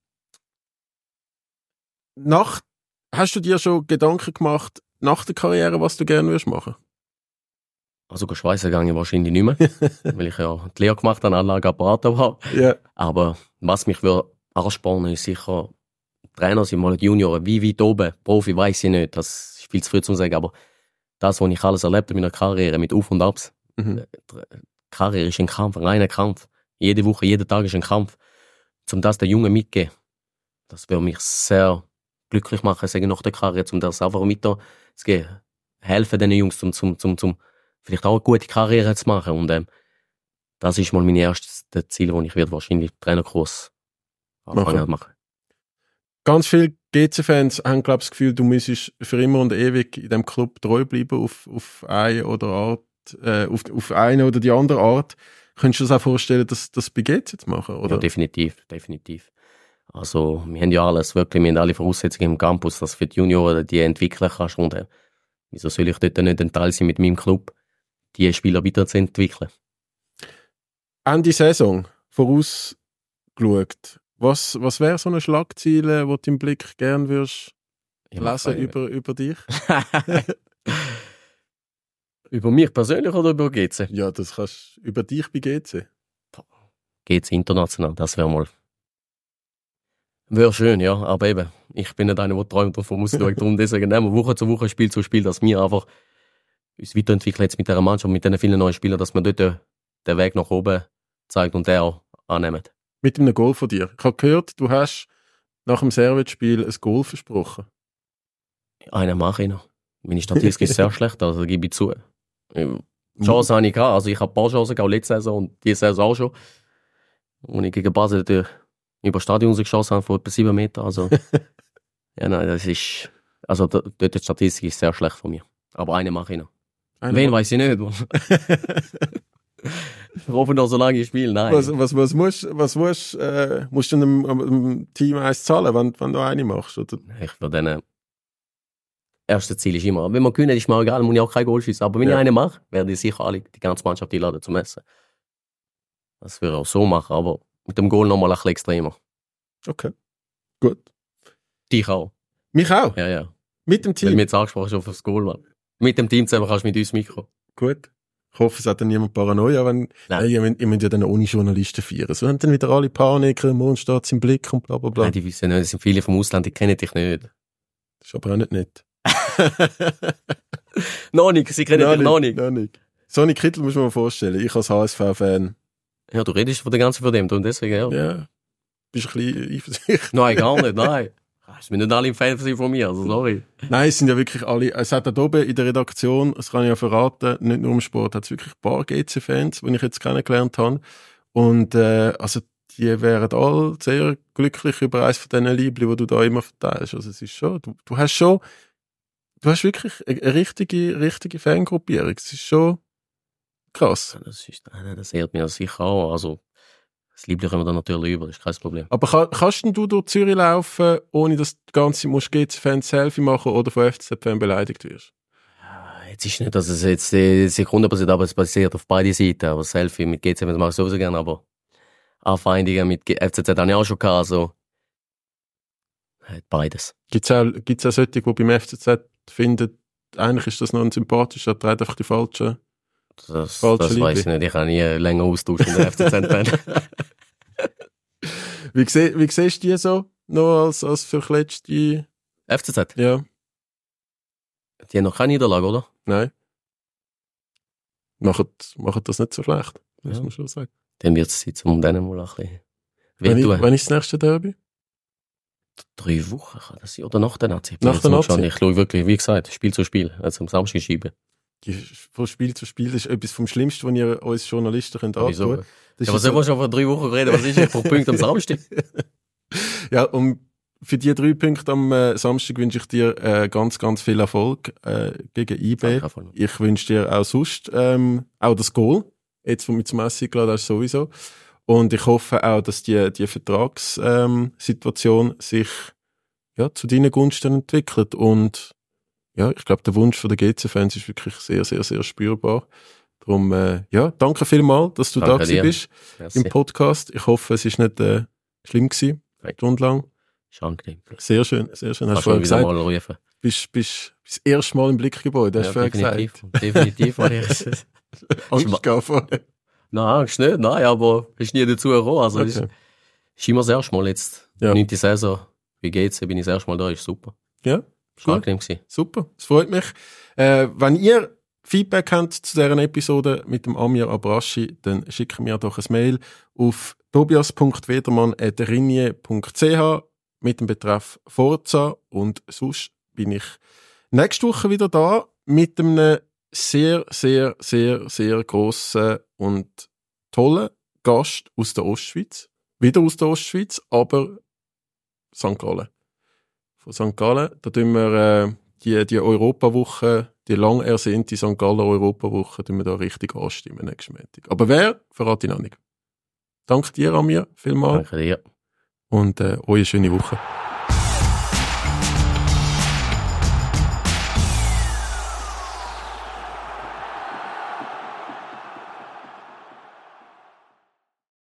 nach, hast du dir schon Gedanken gemacht, nach der Karriere, was du gerne würdest machen? Also schweissen gehe ich wahrscheinlich nicht mehr, weil ich ja die Lehre gemacht habe, Anlageapparator war. Yeah. Aber was mich würde anspornen, ist sicher Trainer sind, mal die Junioren, wie weit oben, Profi, weiss ich nicht, das ist viel zu früh zu sagen, aber das, was ich alles erlebt habe in meiner Karriere, mit Auf und Abs, mhm. die Karriere ist ein Kampf, ein reiner Kampf. Jede Woche, jeden Tag ist ein Kampf. Um das den Jungen mitzugeben, das würde mich sehr glücklich machen, sagen, nach der Karriere, um das einfach weiterzugeben. Helfen den Jungs, zum, zum, zum, zum vielleicht auch eine gute Karriere zu machen. Und ähm, das ist mal mein erstes Ziel, das ich werde wahrscheinlich Trainerkurs anfangen machen. Ganz viele G C-Fans haben, glaube ich, das Gefühl, du müsstest für immer und ewig in diesem Club treu bleiben auf, auf eine oder Art, äh, auf, auf eine oder die andere Art. Könntest du dir das auch vorstellen, dass das bei G C zu machen? Oder? Ja, definitiv, definitiv. Also, wir haben ja alles, wirklich, wir haben alle Voraussetzungen im Campus, dass für die Junioren die entwickeln kannst. Und äh, wieso soll ich dort nicht ein Teil sein mit meinem Club, die Spieler weiterzuentwickeln? Ende Saison, vorausgeschaut, was, was wäre so eine Schlagzeile, die du im Blick gerne würdest lesen über, über dich? Über mich persönlich oder über G C? Ja, das kannst du über dich bei G C. G C international, das wäre mal. Wäre schön, ja, aber eben, ich bin nicht einer, der träumt und vom Ausschaut. Darum deswegen nehmen wir Woche zu Woche, Spiel zu Spiel, dass wir einfach uns weiterentwickeln jetzt mit dieser Mannschaft, mit diesen vielen neuen Spielern, dass wir dort den Weg nach oben zeigen und den auch annehmen. Mit einem Goal von dir. Ich habe gehört, du hast nach dem Servet-Spiel ein Goal versprochen. Einen mache ich noch. Meine Statistik ist sehr schlecht, also gebe ich zu. Chancen habe ich gehabt, also ich habe ein paar Chancen gehabt, letzte Saison und diese Saison auch schon. Und ich gegen Basel über das Stadion geschossen habe, von etwa sieben Metern, also ja, nein, das ist, also dort die Statistik ist sehr schlecht von mir. Aber einen mache ich noch. Eine Wen weiß ich nicht. Ich hoffe noch so lange ich spiele, nein. Was, was, was musst, was musst, äh, musst du einem, einem Team eins zahlen, wenn, wenn du eine machst? Oder? Ich würde denen, erste Ziel ist immer, wenn wir gewinnen, ist mir egal, muss ich auch kein Goal schießen. Aber wenn ja. ich eine mache, werde ich sicher alle, die ganze Mannschaft einladen zum Essen. Das würde ich auch so machen, aber mit dem Goal nochmal ein bisschen extremer. Okay, gut. Dich auch? Mich auch? Ja, ja. Mit dem Team? Weil wir jetzt angesprochen hast auf das Goal, Mann. Mit dem Team zusammen kannst du mit uns mitkommen. Gut. Ich hoffe, es hat dann niemand Paranoia, wenn, nein, ihr müsst, ihr müsst ja dann ohne Journalisten feiern. So haben dann wieder alle Panik, der Mond steht im Blick und bla bla bla. Nein, die wissen nicht, es sind viele vom Ausland, die kennen dich nicht. Das ist aber auch nicht nett. Noch nicht, sie kennen noch dich noch nicht. Noch nicht. Sonny Kittel muss man mal vorstellen, ich als H S V-Fan. Ja, du redest von der ganzen von dem, und deswegen, ja. Ja, bist ein bisschen eifersüchtig. Nein, gar nicht, nein. Es sind nicht alle Fan von mir, also sorry. Nein, es sind ja wirklich alle, es hat da oben in der Redaktion, das kann ich ja verraten, nicht nur im Sport, hat es wirklich ein paar G C-Fans, die ich jetzt kennengelernt habe. Und äh, also die wären alle sehr glücklich über eines von diesen Liebli, die du da immer verteilst. Also es ist schon, du, du hast schon, du hast wirklich eine richtige, richtige Fangruppierung. Es ist schon krass. Das ist, das ehrt mich sicher auch. Also, das Liebling können wir dann natürlich über, das ist kein Problem. Aber kann, kannst du durch Zürich laufen, ohne dass du die ganze Zeit G C-Fans Selfie machen oder von F C Z-Fan beleidigt wirst? Jetzt ist nicht, dass es jetzt die Sekunde passiert, aber es passiert auf beide Seiten. Aber Selfie mit G C-Fans mache ich sowieso gerne, aber Anfeindungen mit F C Z habe ich auch schon gehabt, also beides. Gibt es auch, gibt's auch solche, die beim F C Z finden, eigentlich ist das noch ein sympathischer, der trägt einfach die falsche Das, das weiß ich nicht, ich habe nie länger Austausch mit der F C Z-Fan. Wie, seh, wie siehst du die so noch als, als verletzte? F C Z? Ja. Die haben noch keine Niederlage, oder? Nein. Machen, machen das nicht so schlecht, muss Ja. man schon sagen. Dann wird es Zeit, um denen mal ein bisschen Wenn, ich, wehtun. wenn ist das nächste Derby? Drei Wochen kann das sein, oder nach der Nazi? Nach der Nazi? Ich schaue wirklich, wie gesagt, Spiel zu Spiel, also am Samstag schieben. Die, von Spiel zu Spiel, das ist etwas vom Schlimmsten, was ihr uns Journalisten könnt antun. Wieso? Das Ja, ist was so- soll man schon vor drei Wochen reden? Was ist ich pro Punkt am Samstag? Ja, und für die drei Punkte am äh, Samstag wünsche ich dir äh, ganz, ganz viel Erfolg äh, gegen I B. Danke. Ich wünsche dir auch sonst ähm, auch das Goal. Jetzt, wo wir zum Messi geladen hast, sowieso. Und ich hoffe auch, dass die, die Vertragssituation ähm, Situation sich ja, zu deinen Gunsten entwickelt. Und ja, ich glaube, der Wunsch der G C-Fans ist wirklich sehr, sehr, sehr spürbar. Darum, äh, ja, danke vielmals, dass du Danke da dir. gewesen bist Merci. im Podcast. Ich hoffe, es ist nicht äh, schlimm gewesen, Nein. stundenlang. Ist angenehm. Sehr schön, sehr schön. Hast Kannst du du vorher wieder gesagt, mal rufen. bist, bist, bist das erste Mal im Blickgebäude, hast du vorher definitiv. gesagt. Definitiv. habe ich- Angst gehabt vorher. Nein, Angst nicht, nein, aber ist nie dazu gekommen. Also, Okay. ist, ist immer das erste Mal jetzt. Ja. Neunte Saison. Wie geht's? Bin ich das erste Mal da, ist super. Ja, Ist gut. angenehm gewesen. Super, es freut mich. Äh, wenn ihr Feedback habt zu dieser Episode mit dem Amir Abraschi, dann schickt mir doch ein Mail auf tobias punkt wedermann at rinnie punkt c h mit dem Betreff Forza, und sonst bin ich nächste Woche wieder da mit einem sehr, sehr, sehr, sehr grossen und tollen Gast aus der Ostschweiz. Wieder aus der Ostschweiz, aber Sankt Gallen. Von Sankt Gallen, da tun wir äh, die, die Europawoche, die lang ersehnte Sankt Gallen Europawoche, tun wir da richtig anstimmen nächsten Montag. Aber wer, verrate ich noch nicht. Danke dir, Amir, vielmals, Danke dir. und äh, euch eine schöne Woche.